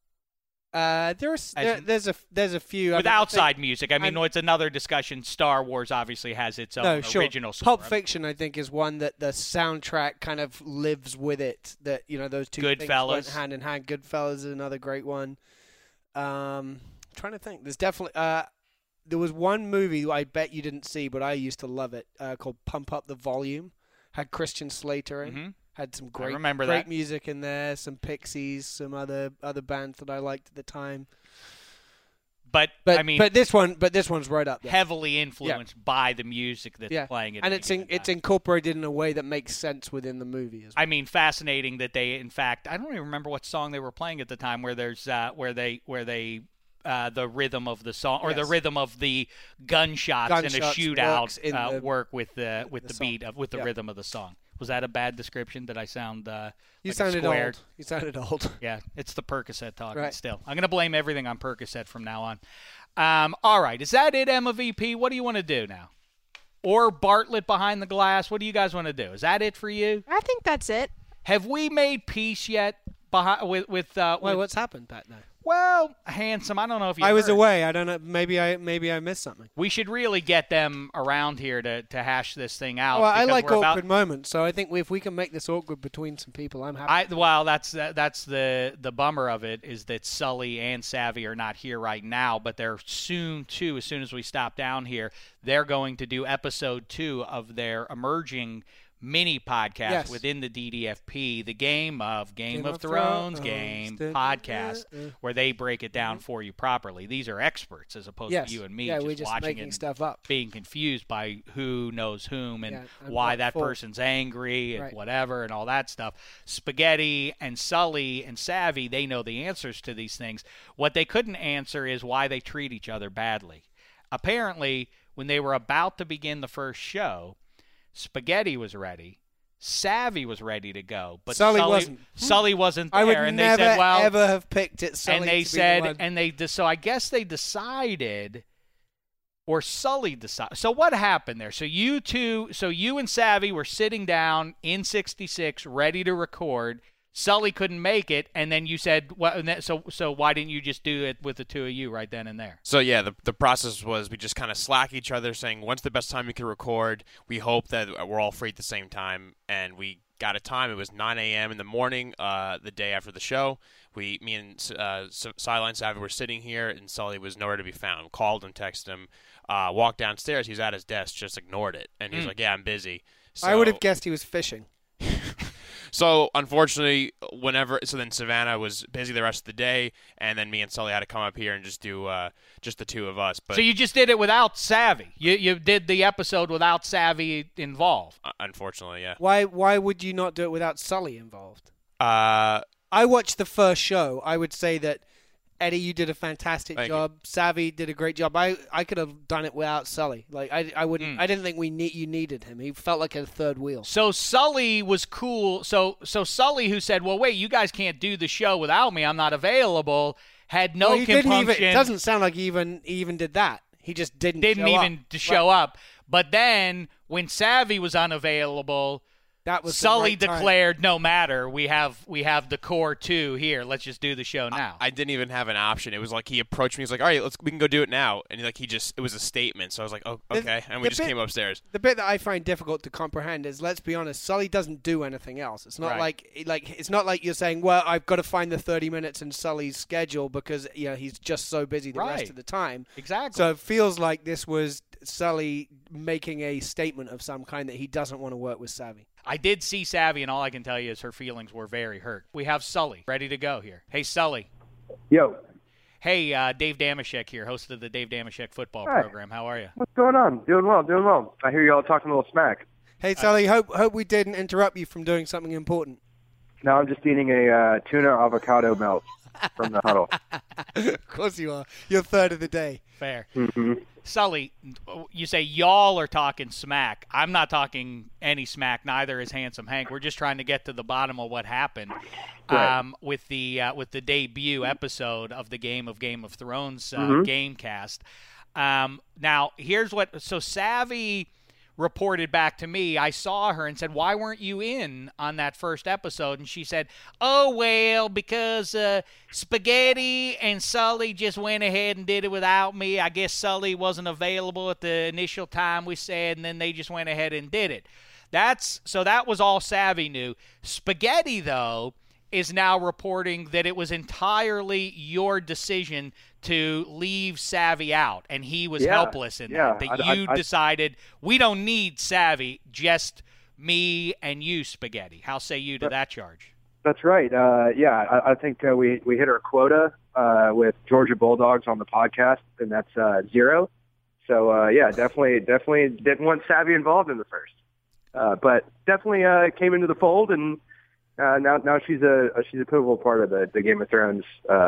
There's a few. With outside music, I mean, I'm- it's another discussion. Star Wars obviously has its own No, sure. original score. Pulp Fiction, I think, is one that the soundtrack kind of lives with it. That those two things Goodfellas. went hand in hand. Goodfellas is another great one. Trying to think. There's definitely there was one movie I bet you didn't see, but I used to love it, called Pump Up the Volume. Had Christian Slater in. Mhm. Had some great remember great that. music in there. Some Pixies, some other bands that I liked at the time. But I mean, but this one's right up there. heavily influenced by the music that's Yeah, playing it. and it's incorporated in a way that makes sense within the movie as well. I mean, fascinating that they, in fact, I don't even remember what song they were playing at the time. Where there's the rhythm of the song or the Yes. rhythm of the gunshots in a Gunshots shootout works in the- work with the song. beat with the Yeah. rhythm of the song. Was that a bad description? Did I sound You like a sounded square? old. You sounded old. Yeah, it's the Percocet talking Right. still. I'm going to blame everything on Percocet from now on. All right, is that it, Emma VP? What do you want to do now? Or Bartlett behind the glass? What do you guys want to do? Is that it for you? I think that's it. Have we made peace yet with Wait, what's happened back there? Well, Handsome, I don't know if you I was heard. away. I don't know. Maybe I missed something. We should really get them around here to hash this thing out. Well, I because like we're awkward about, moments, so I think if we can make this awkward between some people, I'm happy. that's the bummer of it is that Sully and Savvy are not here right now, but they're soon too. As soon as we stop down here, they're going to do episode 2 of their emerging mini podcast Yes. within the DDFP, the Game of Thrones game podcast, where they break it down for you properly. These are experts as opposed Yes. to you and me Yeah, just we're just watching making it stuff up. being confused by who knows whom and Yeah, and why what that for. person's angry and Right. whatever and all that stuff. Spaghetti and Sully and Savvy, they know the answers to these things. What they couldn't answer is why they treat each other badly. Apparently, when they were about to begin the first show, Spaghetti was ready. Savvy was ready to go, but Sully wasn't. Sully wasn't there, I would and never they said, "Well," ever have picked it. Sully and they to be said, the one. and they so I guess they decided, or Sully decided. So what happened there? So you and Savvy were sitting down in 66, ready to record. Sully couldn't make it, and then you said, "Well, so why didn't you just do it with the two of you right then and there?" So yeah, the process was we just kind of slack each other, saying when's the best time we can record. We hope that we're all free at the same time, and we got a time. It was 9 a.m. in the morning, the day after the show. Me and Sideline Savvy were sitting here, and Sully was nowhere to be found. Called him, texted him, walked downstairs. He was at his desk, just ignored it, and he was like, "Yeah, I'm busy." So, I would have guessed he was fishing. So unfortunately, then Savannah was busy the rest of the day, and then me and Sully had to come up here and just do just the two of us. But So you just did it without Savvy. You did the episode without Savvy involved. Unfortunately, yeah. Why would you not do it without Sully involved? Uh, I watched the first show. I would say that Eddie, you did a fantastic Thank job. Savvy did a great job. I could have done it without Sully. Like I wouldn't. I didn't think you needed him. He felt like a third wheel. So Sully was cool. So Sully, who said, "Well, wait, you guys can't do the show without me. I'm not available," had no Well, he didn't compunction. even. It doesn't sound like he even did that. He just didn't show up. But then when Savvy was unavailable, that was the Sully right time. declared, "No matter, we have the core two here. Let's just do the show now." I didn't even have an option. It was like he approached me. He's like, "All right, we can go do it now." And it was a statement. So I was like, "Oh, okay." And we just came upstairs. The bit that I find difficult to comprehend is, let's be honest, Sully doesn't do anything else. It's not like it's not like you're saying, "Well, I've got to find the 30 minutes in Sully's schedule because he's just so busy the rest of the time." Exactly. So it feels like this was Sully making a statement of some kind that he doesn't want to work with Savvy. I did see Savvy, and all I can tell you is her feelings were very hurt. We have Sully ready to go here. Hey, Sully. Yo. Hey, Dave Damashek here, host of the Dave Damashek football program. How are you? What's going on? Doing well. I hear you all talking a little smack. Hey, Sully, hope we didn't interrupt you from doing something important. No, I'm just eating a tuna avocado melt from the huddle. Of course you are. You're third of the day. Fair. Mm-hmm. Sully, you say y'all are talking smack. I'm not talking any smack. Neither is Handsome Hank. We're just trying to get to the bottom of what happened with the debut episode of the Game of Thrones Gamecast. Now, here's what. So Savvy reported back to me. I saw her and said, "Why weren't you in on that first episode?" And she said, "Oh, well, because Spaghetti and Sully just went ahead and did it without me. I guess Sully wasn't available at the initial time we said, and then they just went ahead and did it." So that was all Savvy knew. Spaghetti, though, is now reporting that it was entirely your decision to leave Savvy out, and he was helpless in that. That you decided, we don't need Savvy, just me and you, Spaghetti. How say you to that charge? That's right. I think we hit our quota with Georgia Bulldogs on the podcast, and that's 0. So, definitely didn't want Savvy involved in the first. But definitely came into the fold, and now she's a pivotal part of the Game of Thrones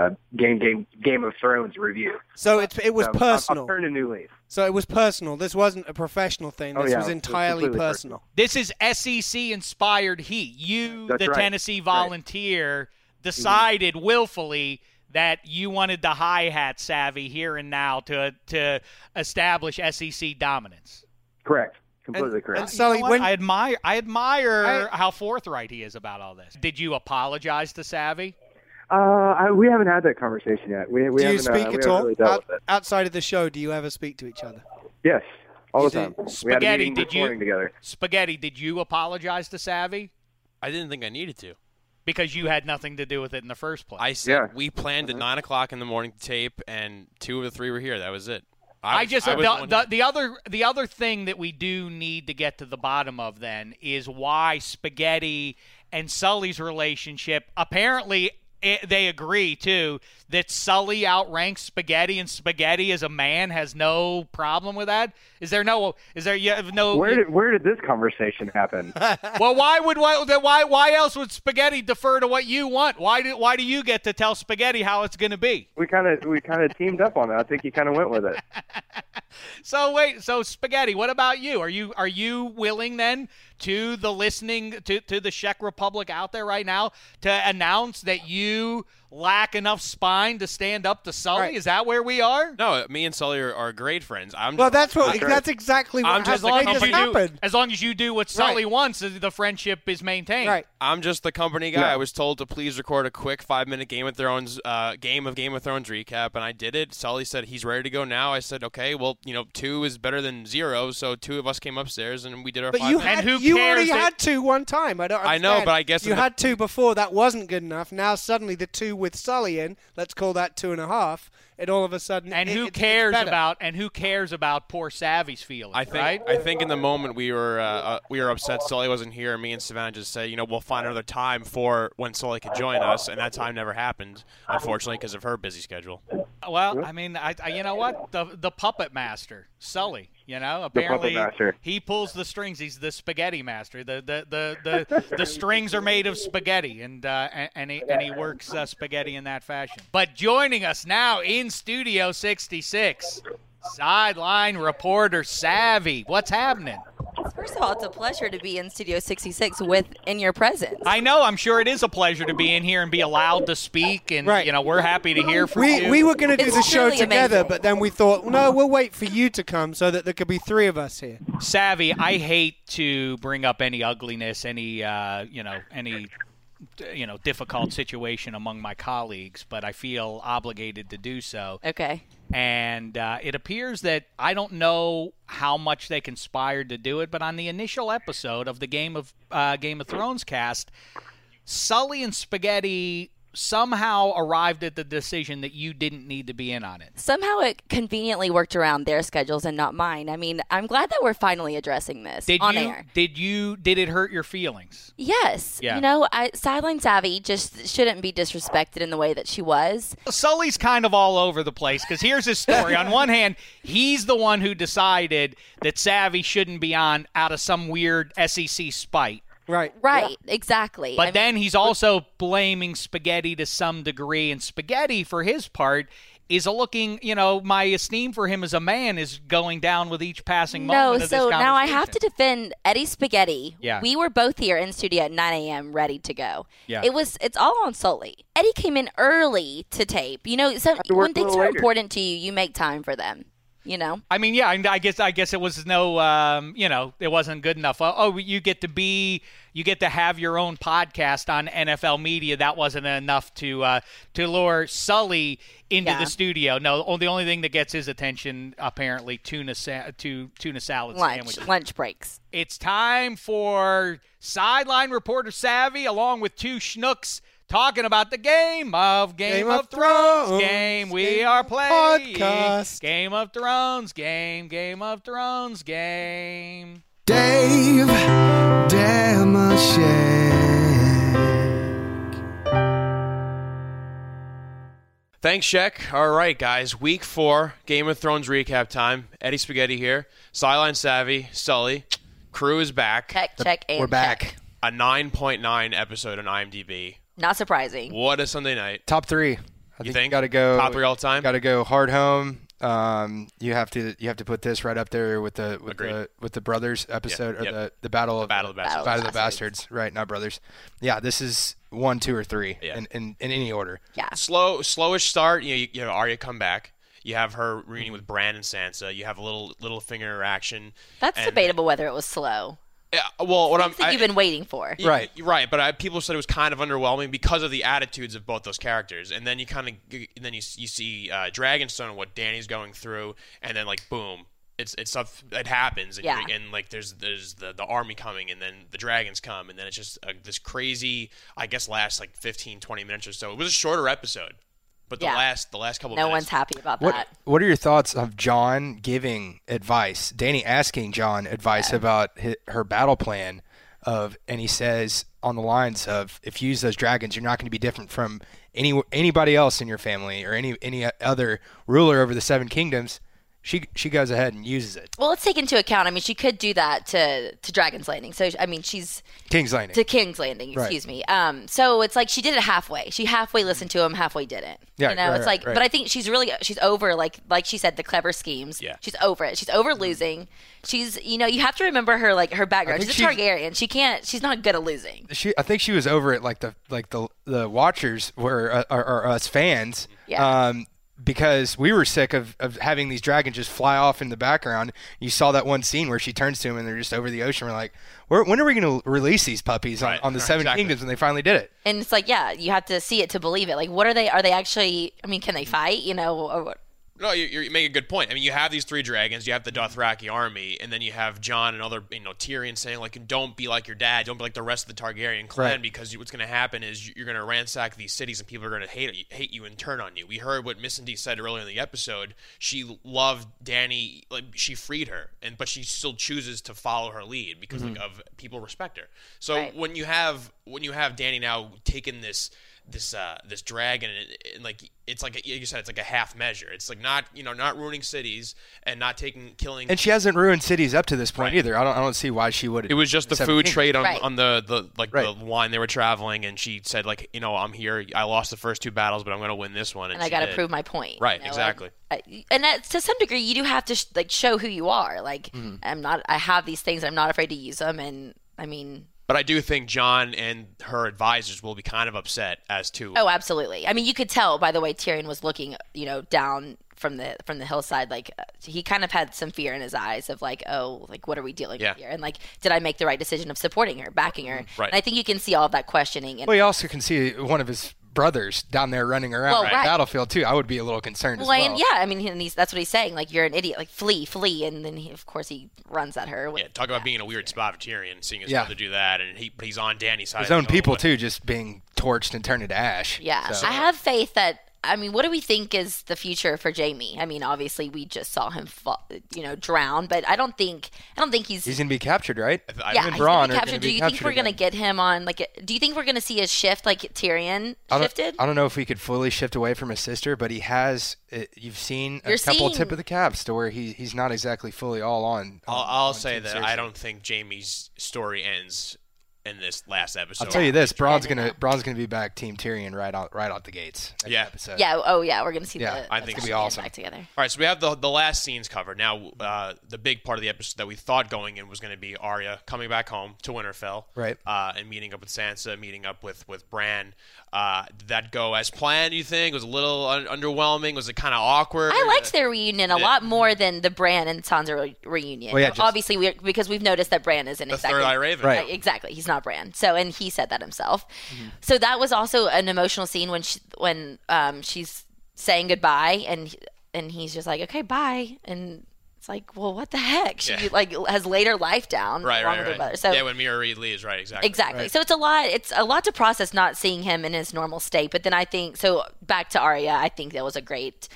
Game of Thrones review. So it was personal. I'll turn a new leaf. So it was personal. This wasn't a professional thing. This was entirely personal. This is SEC-inspired heat. That's the right. Tennessee Volunteer, decided willfully that you wanted the hi-hat Savvy here and now to establish SEC dominance. Correct. Completely correct. And Sully, I admire how forthright he is about all this. Did you apologize to Savvy? We haven't had that conversation yet. We do haven't, you speak we at haven't all? really dealt with it. Outside of the show, do you ever speak to each other? Yes, all You the time. do? We had a Spaghetti, meeting this morning together. Spaghetti, did you apologize to Savvy? I didn't think I needed to. Because you had nothing to do with it in the first place. I said we planned at 9 o'clock in the morning to tape, and 2 of the 3 were here. That was it. The other thing that we do need to get to the bottom of then is why Spaghetti and Sully's relationship, apparently they agree too that Sully outranks Spaghetti, and Spaghetti as a man has no problem with that. Where did this conversation happen? Well, why else would Spaghetti defer to what you want? Why do you get to tell Spaghetti how it's going to be? We kind of teamed up on it. I think he kind of went with it. So Spaghetti, what about you? Are you willing then to the listening to the Czech Republic out there right now to announce that you lack enough spine to stand up to Sully? Right. Is that where we are? No, me and Sully are great friends. That's exactly what happened. As long as you do what Sully wants, the friendship is maintained. Right. I'm just the company guy. I was told to please record a quick 5-minute Game of Thrones Game of Thrones recap, and I did it. Sully said he's ready to go now. I said, okay, well, 2 is better than 0, so 2 of us came upstairs and we did our 5 minutes. You already had 2 one time. I don't understand. I know, but I guess you had 2 before. That wasn't good enough. Now suddenly the 2 with Sully in, let's call that 2.5, and all of a sudden, And who it's cares better. about poor Savvy's feelings? Right? I think in the moment we were upset Sully wasn't here. Me and Savannah just said, we'll find another time for when Sully could join us, and that time never happened, unfortunately, because of her busy schedule. Well, I mean, I you know what? The puppet master, Sully. Apparently he pulls the strings. He's the spaghetti master. The strings are made of spaghetti, and he works spaghetti in that fashion. But joining us now in Studio 66, sideline reporter Savvy. What's happening? First of all, it's a pleasure to be in Studio 66 in your presence. I know. I'm sure it is a pleasure to be in here and be allowed to speak. And, we're happy to hear from you. We were going to do the show together, amazing. but then we thought, no, we'll wait for you to come so that there could be 3 of us here. Savvy, I hate to bring up any ugliness, any difficult situation among my colleagues, but I feel obligated to do so. Okay. And it appears that I don't know how much they conspired to do it, but on the initial episode of the Game of Thrones cast, Sully and Spaghetti somehow arrived at the decision that you didn't need to be in on it. Somehow it conveniently worked around their schedules and not mine. I mean, I'm glad that we're finally addressing this on air. Did it hurt your feelings? Yes. Yeah. Sideline Savvy just shouldn't be disrespected in the way that she was. Sully's kind of all over the place because here's his story. On one hand, he's the one who decided that Savvy shouldn't be on out of some weird SEC spite. Right, exactly. But then he's also blaming Spaghetti to some degree, and Spaghetti, for his part, is looking, my esteem for him as a man is going down with each passing moment of this conversation. Now I have to defend Eddie Spaghetti. Yeah. We were both here in studio at 9 a.m. ready to go. Yeah. It's all on Sully. Eddie came in early to tape. When things are important to you, you make time for them. I mean, yeah, I guess it was no, it wasn't good enough. You get to have your own podcast on NFL media. That wasn't enough to lure Sully into the studio. No, the only thing that gets his attention, apparently, tuna salad sandwiches. Lunch breaks. It's time for Sideline Reporter Savvy, along with 2 schnooks, talking about the Game of Thrones game we are playing. Podcast. Game of Thrones game of Thrones game. Dave Damashek. Thanks, Shek. All right, guys. Week 4, Game of Thrones recap time. Eddie Spaghetti here. Sideline Savvy, Sully. Crew is back. Check, and We're back. A 9.9 episode on IMDb. Not surprising. What a Sunday night. Top 3. I think you got to go top 3 all time. Got to go hard home. You have to put this right up there with the brothers episode or the Battle of the Bastards. Right, not brothers. Yeah, this is 1, 2, or 3 in any order. Yeah. Slowish start. You have Arya come back. You have her reunion with Bran and Sansa. You have a little finger interaction. That's debatable whether it was slow. Yeah, well, you've been waiting for. Right. But people said it was kind of underwhelming because of the attitudes of both those characters, and then you see Dragonstone and what Dany's going through, and then boom, it's stuff that happens, and, there's the army coming, and then the dragons come, and then it's just this crazy, I guess, last 15-20 minutes or so. It was a shorter episode. But the last couple of minutes. No one's happy about that. What are your thoughts of Jon giving advice? Dany asking Jon advice about her battle plan and he says on the lines of, if you use those dragons, you're not going to be different from anybody else in your family or any other ruler over the 7 kingdoms. She goes ahead and uses it. Well, let's take into account. I mean, she could do that to Dragon's Landing. So I mean, she's King's Landing. To King's Landing, excuse me. So it's like she did it halfway. She halfway listened to him, halfway didn't. Yeah, it's like. But I think she's over like she said, the clever schemes. Yeah. She's over it. She's over losing. She's you have to remember her background. She's a Targaryen. She's not good at losing. I think she was over it like the watchers were are us fans. Yeah. Because we were sick of having these dragons just fly off in the background. You saw that one scene where she turns to him and they're just over the ocean. We're like, when are we going to release these puppies on the 7 kingdoms? And they finally did it. And it's like, you have to see it to believe it. Like, what are they? Are they actually? I mean, can they fight? Or what? No, you make a good point. I mean, you have these 3 dragons, you have the Dothraki army, and then you have Jon and other, Tyrion saying, like, don't be like your dad, don't be like the rest of the Targaryen clan, because what's going to happen is you're going to ransack these cities and people are going to hate you and turn on you. We heard what Missandei said earlier in the episode. She loved Dany, like, she freed her, but she still chooses to follow her lead because of people respect her. So when you have Dany now taking this dragon and like it's like you said, it's like a half measure. It's like not ruining cities and not killing. And she hasn't ruined cities up to this point either. I don't see why she would. It was just the food trade on the line they were traveling, and she said, like, I'm here. I lost the first 2 battles, but I'm going to win this one, and I got to prove my point. Right, exactly. And to some degree, you do have to show who you are. Like, I have these things. I'm not afraid to use them, and I mean. But I do think Jon and her advisors will be kind of upset as to. Oh, absolutely. I mean, you could tell by the way Tyrion was looking, down from the hillside. Like, he kind of had some fear in his eyes of like, oh, like, what are we dealing with here? And like, did I make the right decision of supporting her, backing her? Right. And I think you can see all of that questioning. Well, you also can see one of his brothers down there running around the battlefield too. I would be a little concerned as well. And I mean, that's what he's saying. Like, you're an idiot. Like, flee, and then of course he runs at her. Talk about being in a weird spot for Tyrion, seeing his brother do that, and he's on Dany's side. His own people too, just being torched and turned into ash. Yeah, so. I have faith that. I mean, what do we think is the future for Jaime? I mean, obviously we just saw him drown, but I don't think he's gonna be captured, right? Yeah, he's gonna be captured. Do you think we're gonna get him on? Like, do you think we're gonna see a shift like Tyrion shifted? I don't know if we could fully shift away from his sister, but he has. You've seen a couple tip of the caps to where he's not exactly fully all on. I'll say that I don't think Jaime's story ends in this last episode. I'll tell you this: Bronn's gonna be back Team Tyrion right out the gates. Episode. Yeah. Oh yeah, we're gonna see. I think it's gonna be awesome. Back together. All right, so we have the last scenes covered. Now, the big part of the episode that we thought going in was going to be Arya coming back home to Winterfell, right? And meeting up with Sansa, meeting up with Bran. Did that go as planned? You think it was a little underwhelming? Was it kind of awkward? I liked their reunion a lot more than the Bran and Sansa reunion. Well, obviously, because we've noticed that Bran isn't the third Eye Raven, right? Exactly, he's not Bran. So, and he said that himself. Mm-hmm. So that was also an emotional scene when she's saying goodbye, and he's just like, okay, bye, and it's like, well, what the heck? She has laid her life down, right. With her brother. So when Mira Reed leaves, right? Exactly. Right. So it's a lot to process not seeing him in his normal state. But then I think so. Back to Arya, I think that was a great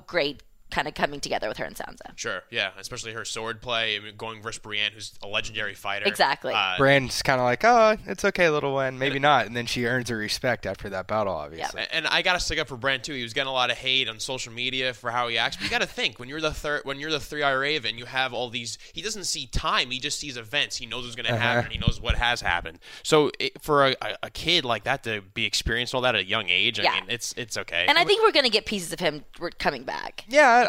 kind of coming together with her and Sansa. Sure, yeah, especially her sword play, going versus Brienne, who's a legendary fighter. Exactly. Brienne's kind of like, oh, it's okay, little one, maybe not, and then she earns her respect after that battle, obviously. Yeah. And I gotta stick up for Bran too. He was getting a lot of hate on social media for how he acts. But you gotta think when you're the Three Eye Raven, you have all these. He doesn't see time; he just sees events. He knows what's gonna happen. He knows what has happened. So for a kid like that to be experienced all that at a young age, I mean, it's okay. And I think we're gonna get pieces of him coming back. Yeah.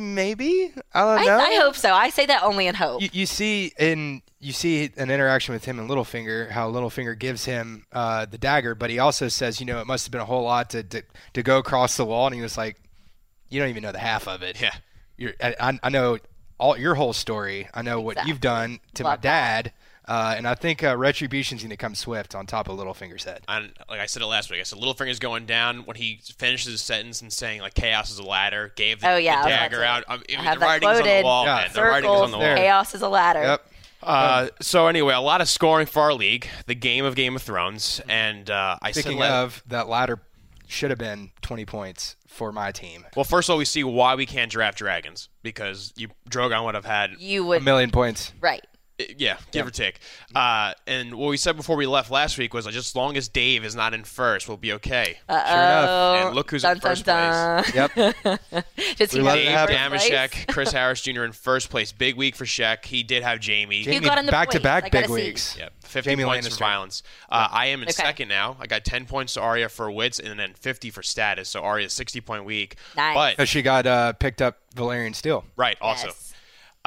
Maybe I don't know. I hope so. I say that only in hope. You see an interaction with him and Littlefinger, how Littlefinger gives him the dagger, but he also says, it must have been a whole lot to go across the wall, and he was like, you don't even know the half of it. Yeah, I know all your whole story. I know what you've done to my dad. And I think retribution's going to come swift on top of Littlefinger's head. And like I said it last week, I said Littlefinger's going down when he finishes his sentence and saying like chaos is a ladder, gave the dagger out. The writing's on the wall, man. The writing's on the wall. Chaos is a ladder. Yep. So anyway, a lot of scoring for our league, the game of Game of Thrones, and Speaking of, that ladder should have been 20 points for my team. Well, first of all, we see why we can't draft dragons, because Drogon would have had a million points. Right. Yeah, give or take. And what we said before we left last week was, just as long as Dave is not in first, we'll be okay. Sure enough. And look who's in first place. Yep. Dave Damashek, Chris Harris Jr. in first place. Big week for Shek. He did have Jaime. Back-to-back big weeks. Yep. 50 Jaime points Lannister. for violence. I am in second now. I got 10 points to Arya for wits and then 50 for status. So Arya's 60-point week. Nice. But because she got picked up Valyrian Steel. Right, also. Yes.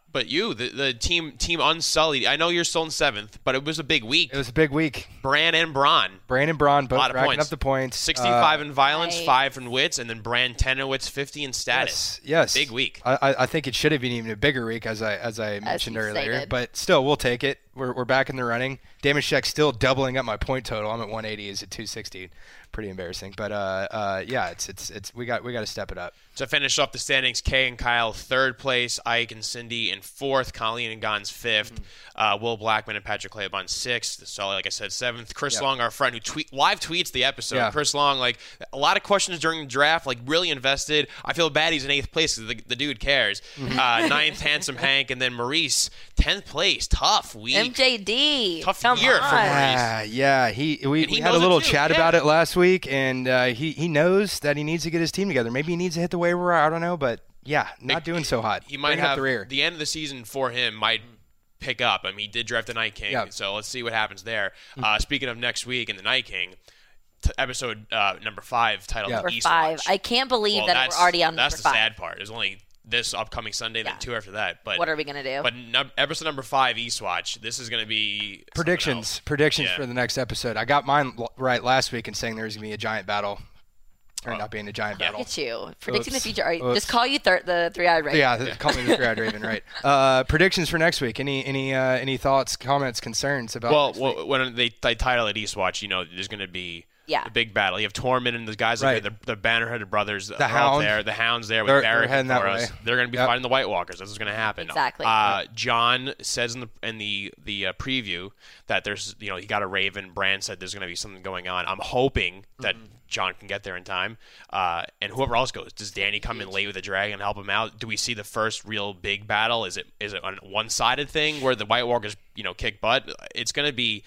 But the team unsullied. I know you're still in 7th, but it was a big week. It was a big week. Bran and Braun. Braun and Braun both lot of racking points. up the points. 65 in violence, Nice. 5 in wits, and then Bran 10 in wits, 50 in status. Yes. Big week. I think it should have been even a bigger week, as I mentioned you earlier. stated. But still, we'll take it. We're back in the running. Damashek's still doubling up my point total. I'm at 180. Is at 260. Pretty embarrassing. But yeah, it's we got to step it up. To finish off the standings, Kay and Kyle 3rd place, Ike and Cindy in 4th, Colleen and Gon's 5th, Will Blackman and Patrick Claybon 6th, Sully, like I said, 7th, Chris Long, our friend who live tweets the episode. Yeah. Chris Long, like a lot of questions during the draft, like really invested. I feel bad he's in 8th place because the dude cares. 9th, Handsome Hank, and then Maurice 10th place. Tough week. MJD. Tough Come year for on. Maurice. Yeah. We he had a knows it little too, chat yeah. about it last week, and he knows that he needs to get his team together. Maybe he needs to hit the waiver wire. I don't know, but yeah, not doing so hot. He might Bringing up have the rear. the end of the season for him might pick up. I mean, he did draft the Night King, so let's see what happens there. Speaking of next week and the Night King, episode number 5 titled Number East 5. Watch. I can't believe Well, that we're already on that's number the 5. sad part. There's only this upcoming Sunday, then 2 after that. But What are we gonna do? But episode number 5, Eastwatch. This is going to be Predictions Yeah. for the next episode. I got mine right last week in saying there's gonna be a giant battle. Turned out being a giant battle. Look at you predicting the Oops. future. Oops. Just call you the three-eyed raven. Yeah, call me the three-eyed raven, right? Predictions for next week. Any thoughts, comments, concerns about? Well, when they title it Eastwatch, you know, there's going to be a big battle. You have Tormund and the guys, Right. the Bannerheaded brothers, The are out Hound. there. The Hound's there with They're Barrick heading and that Thoros. way. They're going to be fighting the White Walkers. This is going to happen. Exactly. John says in the preview that there's he got a Raven. Bran said there's going to be something going on. I'm hoping that John can get there in time. And whoever else goes, does Danny come in late with a dragon and help him out? Do we see the first real big battle? Is it a one-sided thing where the White Walkers kick butt? It's going to be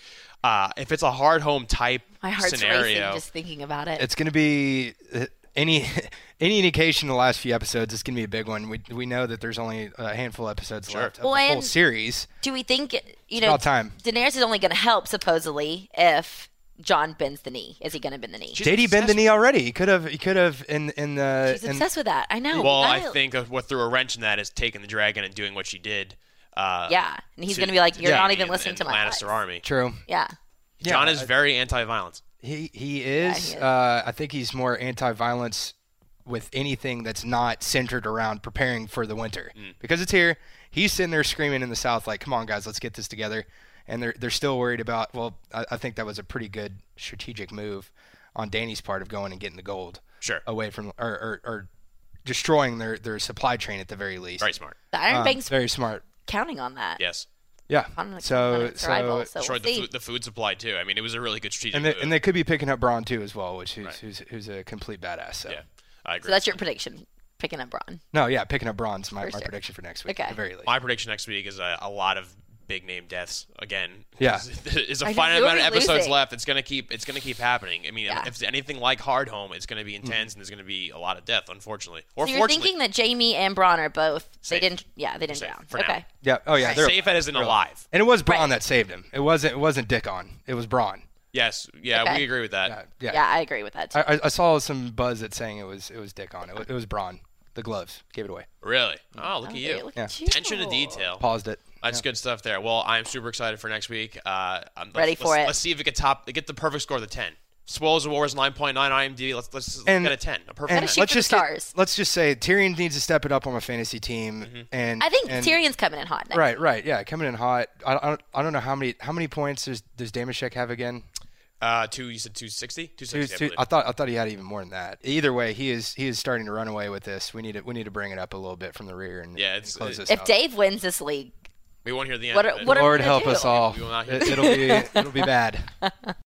if it's a hard home type My heart's scenario. racing just thinking about it. It's going to be any indication in the last few episodes. It's going to be a big one. We know that there's only a handful of episodes left of the whole and series. Do we think It's about time. Daenerys is only going to help supposedly if John bends the knee? Is he going to bend the knee? JD bent the knee already. He could have in the. She's obsessed with that. I know. Well, I think what threw a wrench in that is taking the dragon and doing what she did. Yeah, and he's going to be like, "You're not even listening to my Lannister advice." army. True. Yeah. John is very anti-violence. He is. he is. I think he's more anti-violence with anything that's not centered around preparing for the winter because it's here. He's sitting there screaming in the South like, "Come on, guys, let's get this together." And they're still worried about. Well, I think that was a pretty good strategic move on Danny's part of going and getting the gold. Sure. Away from or destroying their supply train at the very least. Very smart. The Iron Bank's very smart. counting on that. Yes. Yeah. On So its arrival, so destroyed we'll see. the food supply too. I mean, it was a really good strategic And move. they could be picking up Braun too as well, which who's a complete badass. So. Yeah, I agree. So that's your prediction, picking up Braun. No, yeah, picking up Braun's my For sure. prediction for next week. Okay. At the very least. My prediction next week is a lot of big name deaths again. Yeah. There's a I know, finite you'll amount of be episodes losing. left. It's gonna keep happening. I mean, Yeah. if it's anything like Hard Home, it's gonna be intense and there's gonna be a lot of death, unfortunately. Or So you're fortunately. thinking that Jamie and Braun are both Safe. they didn't Safe drown. for now. Okay. Yeah. Oh yeah. they're Safe as in alive. And it was Braun that saved him. It wasn't Dickon. It was Braun. Yes. Yeah, Okay. we agree with that. Yeah. Yeah, I agree with that too. I saw some buzz that saying it was Dickon. It was Braun. The gloves gave it away. Really? Oh, look at Okay, you. look Yeah. at you. Attention to detail. Paused it. That's good stuff there. Well, I'm super excited for next week. Ready for it. Let's see if we can get the perfect score of the 10. Spoils of War is 9.9 IMDb. Let's And- get a 10. A perfect And 10. shoot for the stars. let's just say Tyrion needs to step it up on my fantasy team. And I think and, Tyrion's coming in hot next. Right. Yeah, coming in hot. I don't know how many points does Damashek have again? You said 260? 260, I believe. I thought he had even more than that. Either way, he is starting to run away with this. We need to bring it up a little bit from the rear and close this If out. Dave wins this league, We won't hear the end what of are, it. what are we Lord gonna help do? us all. We will not hear It'll be bad.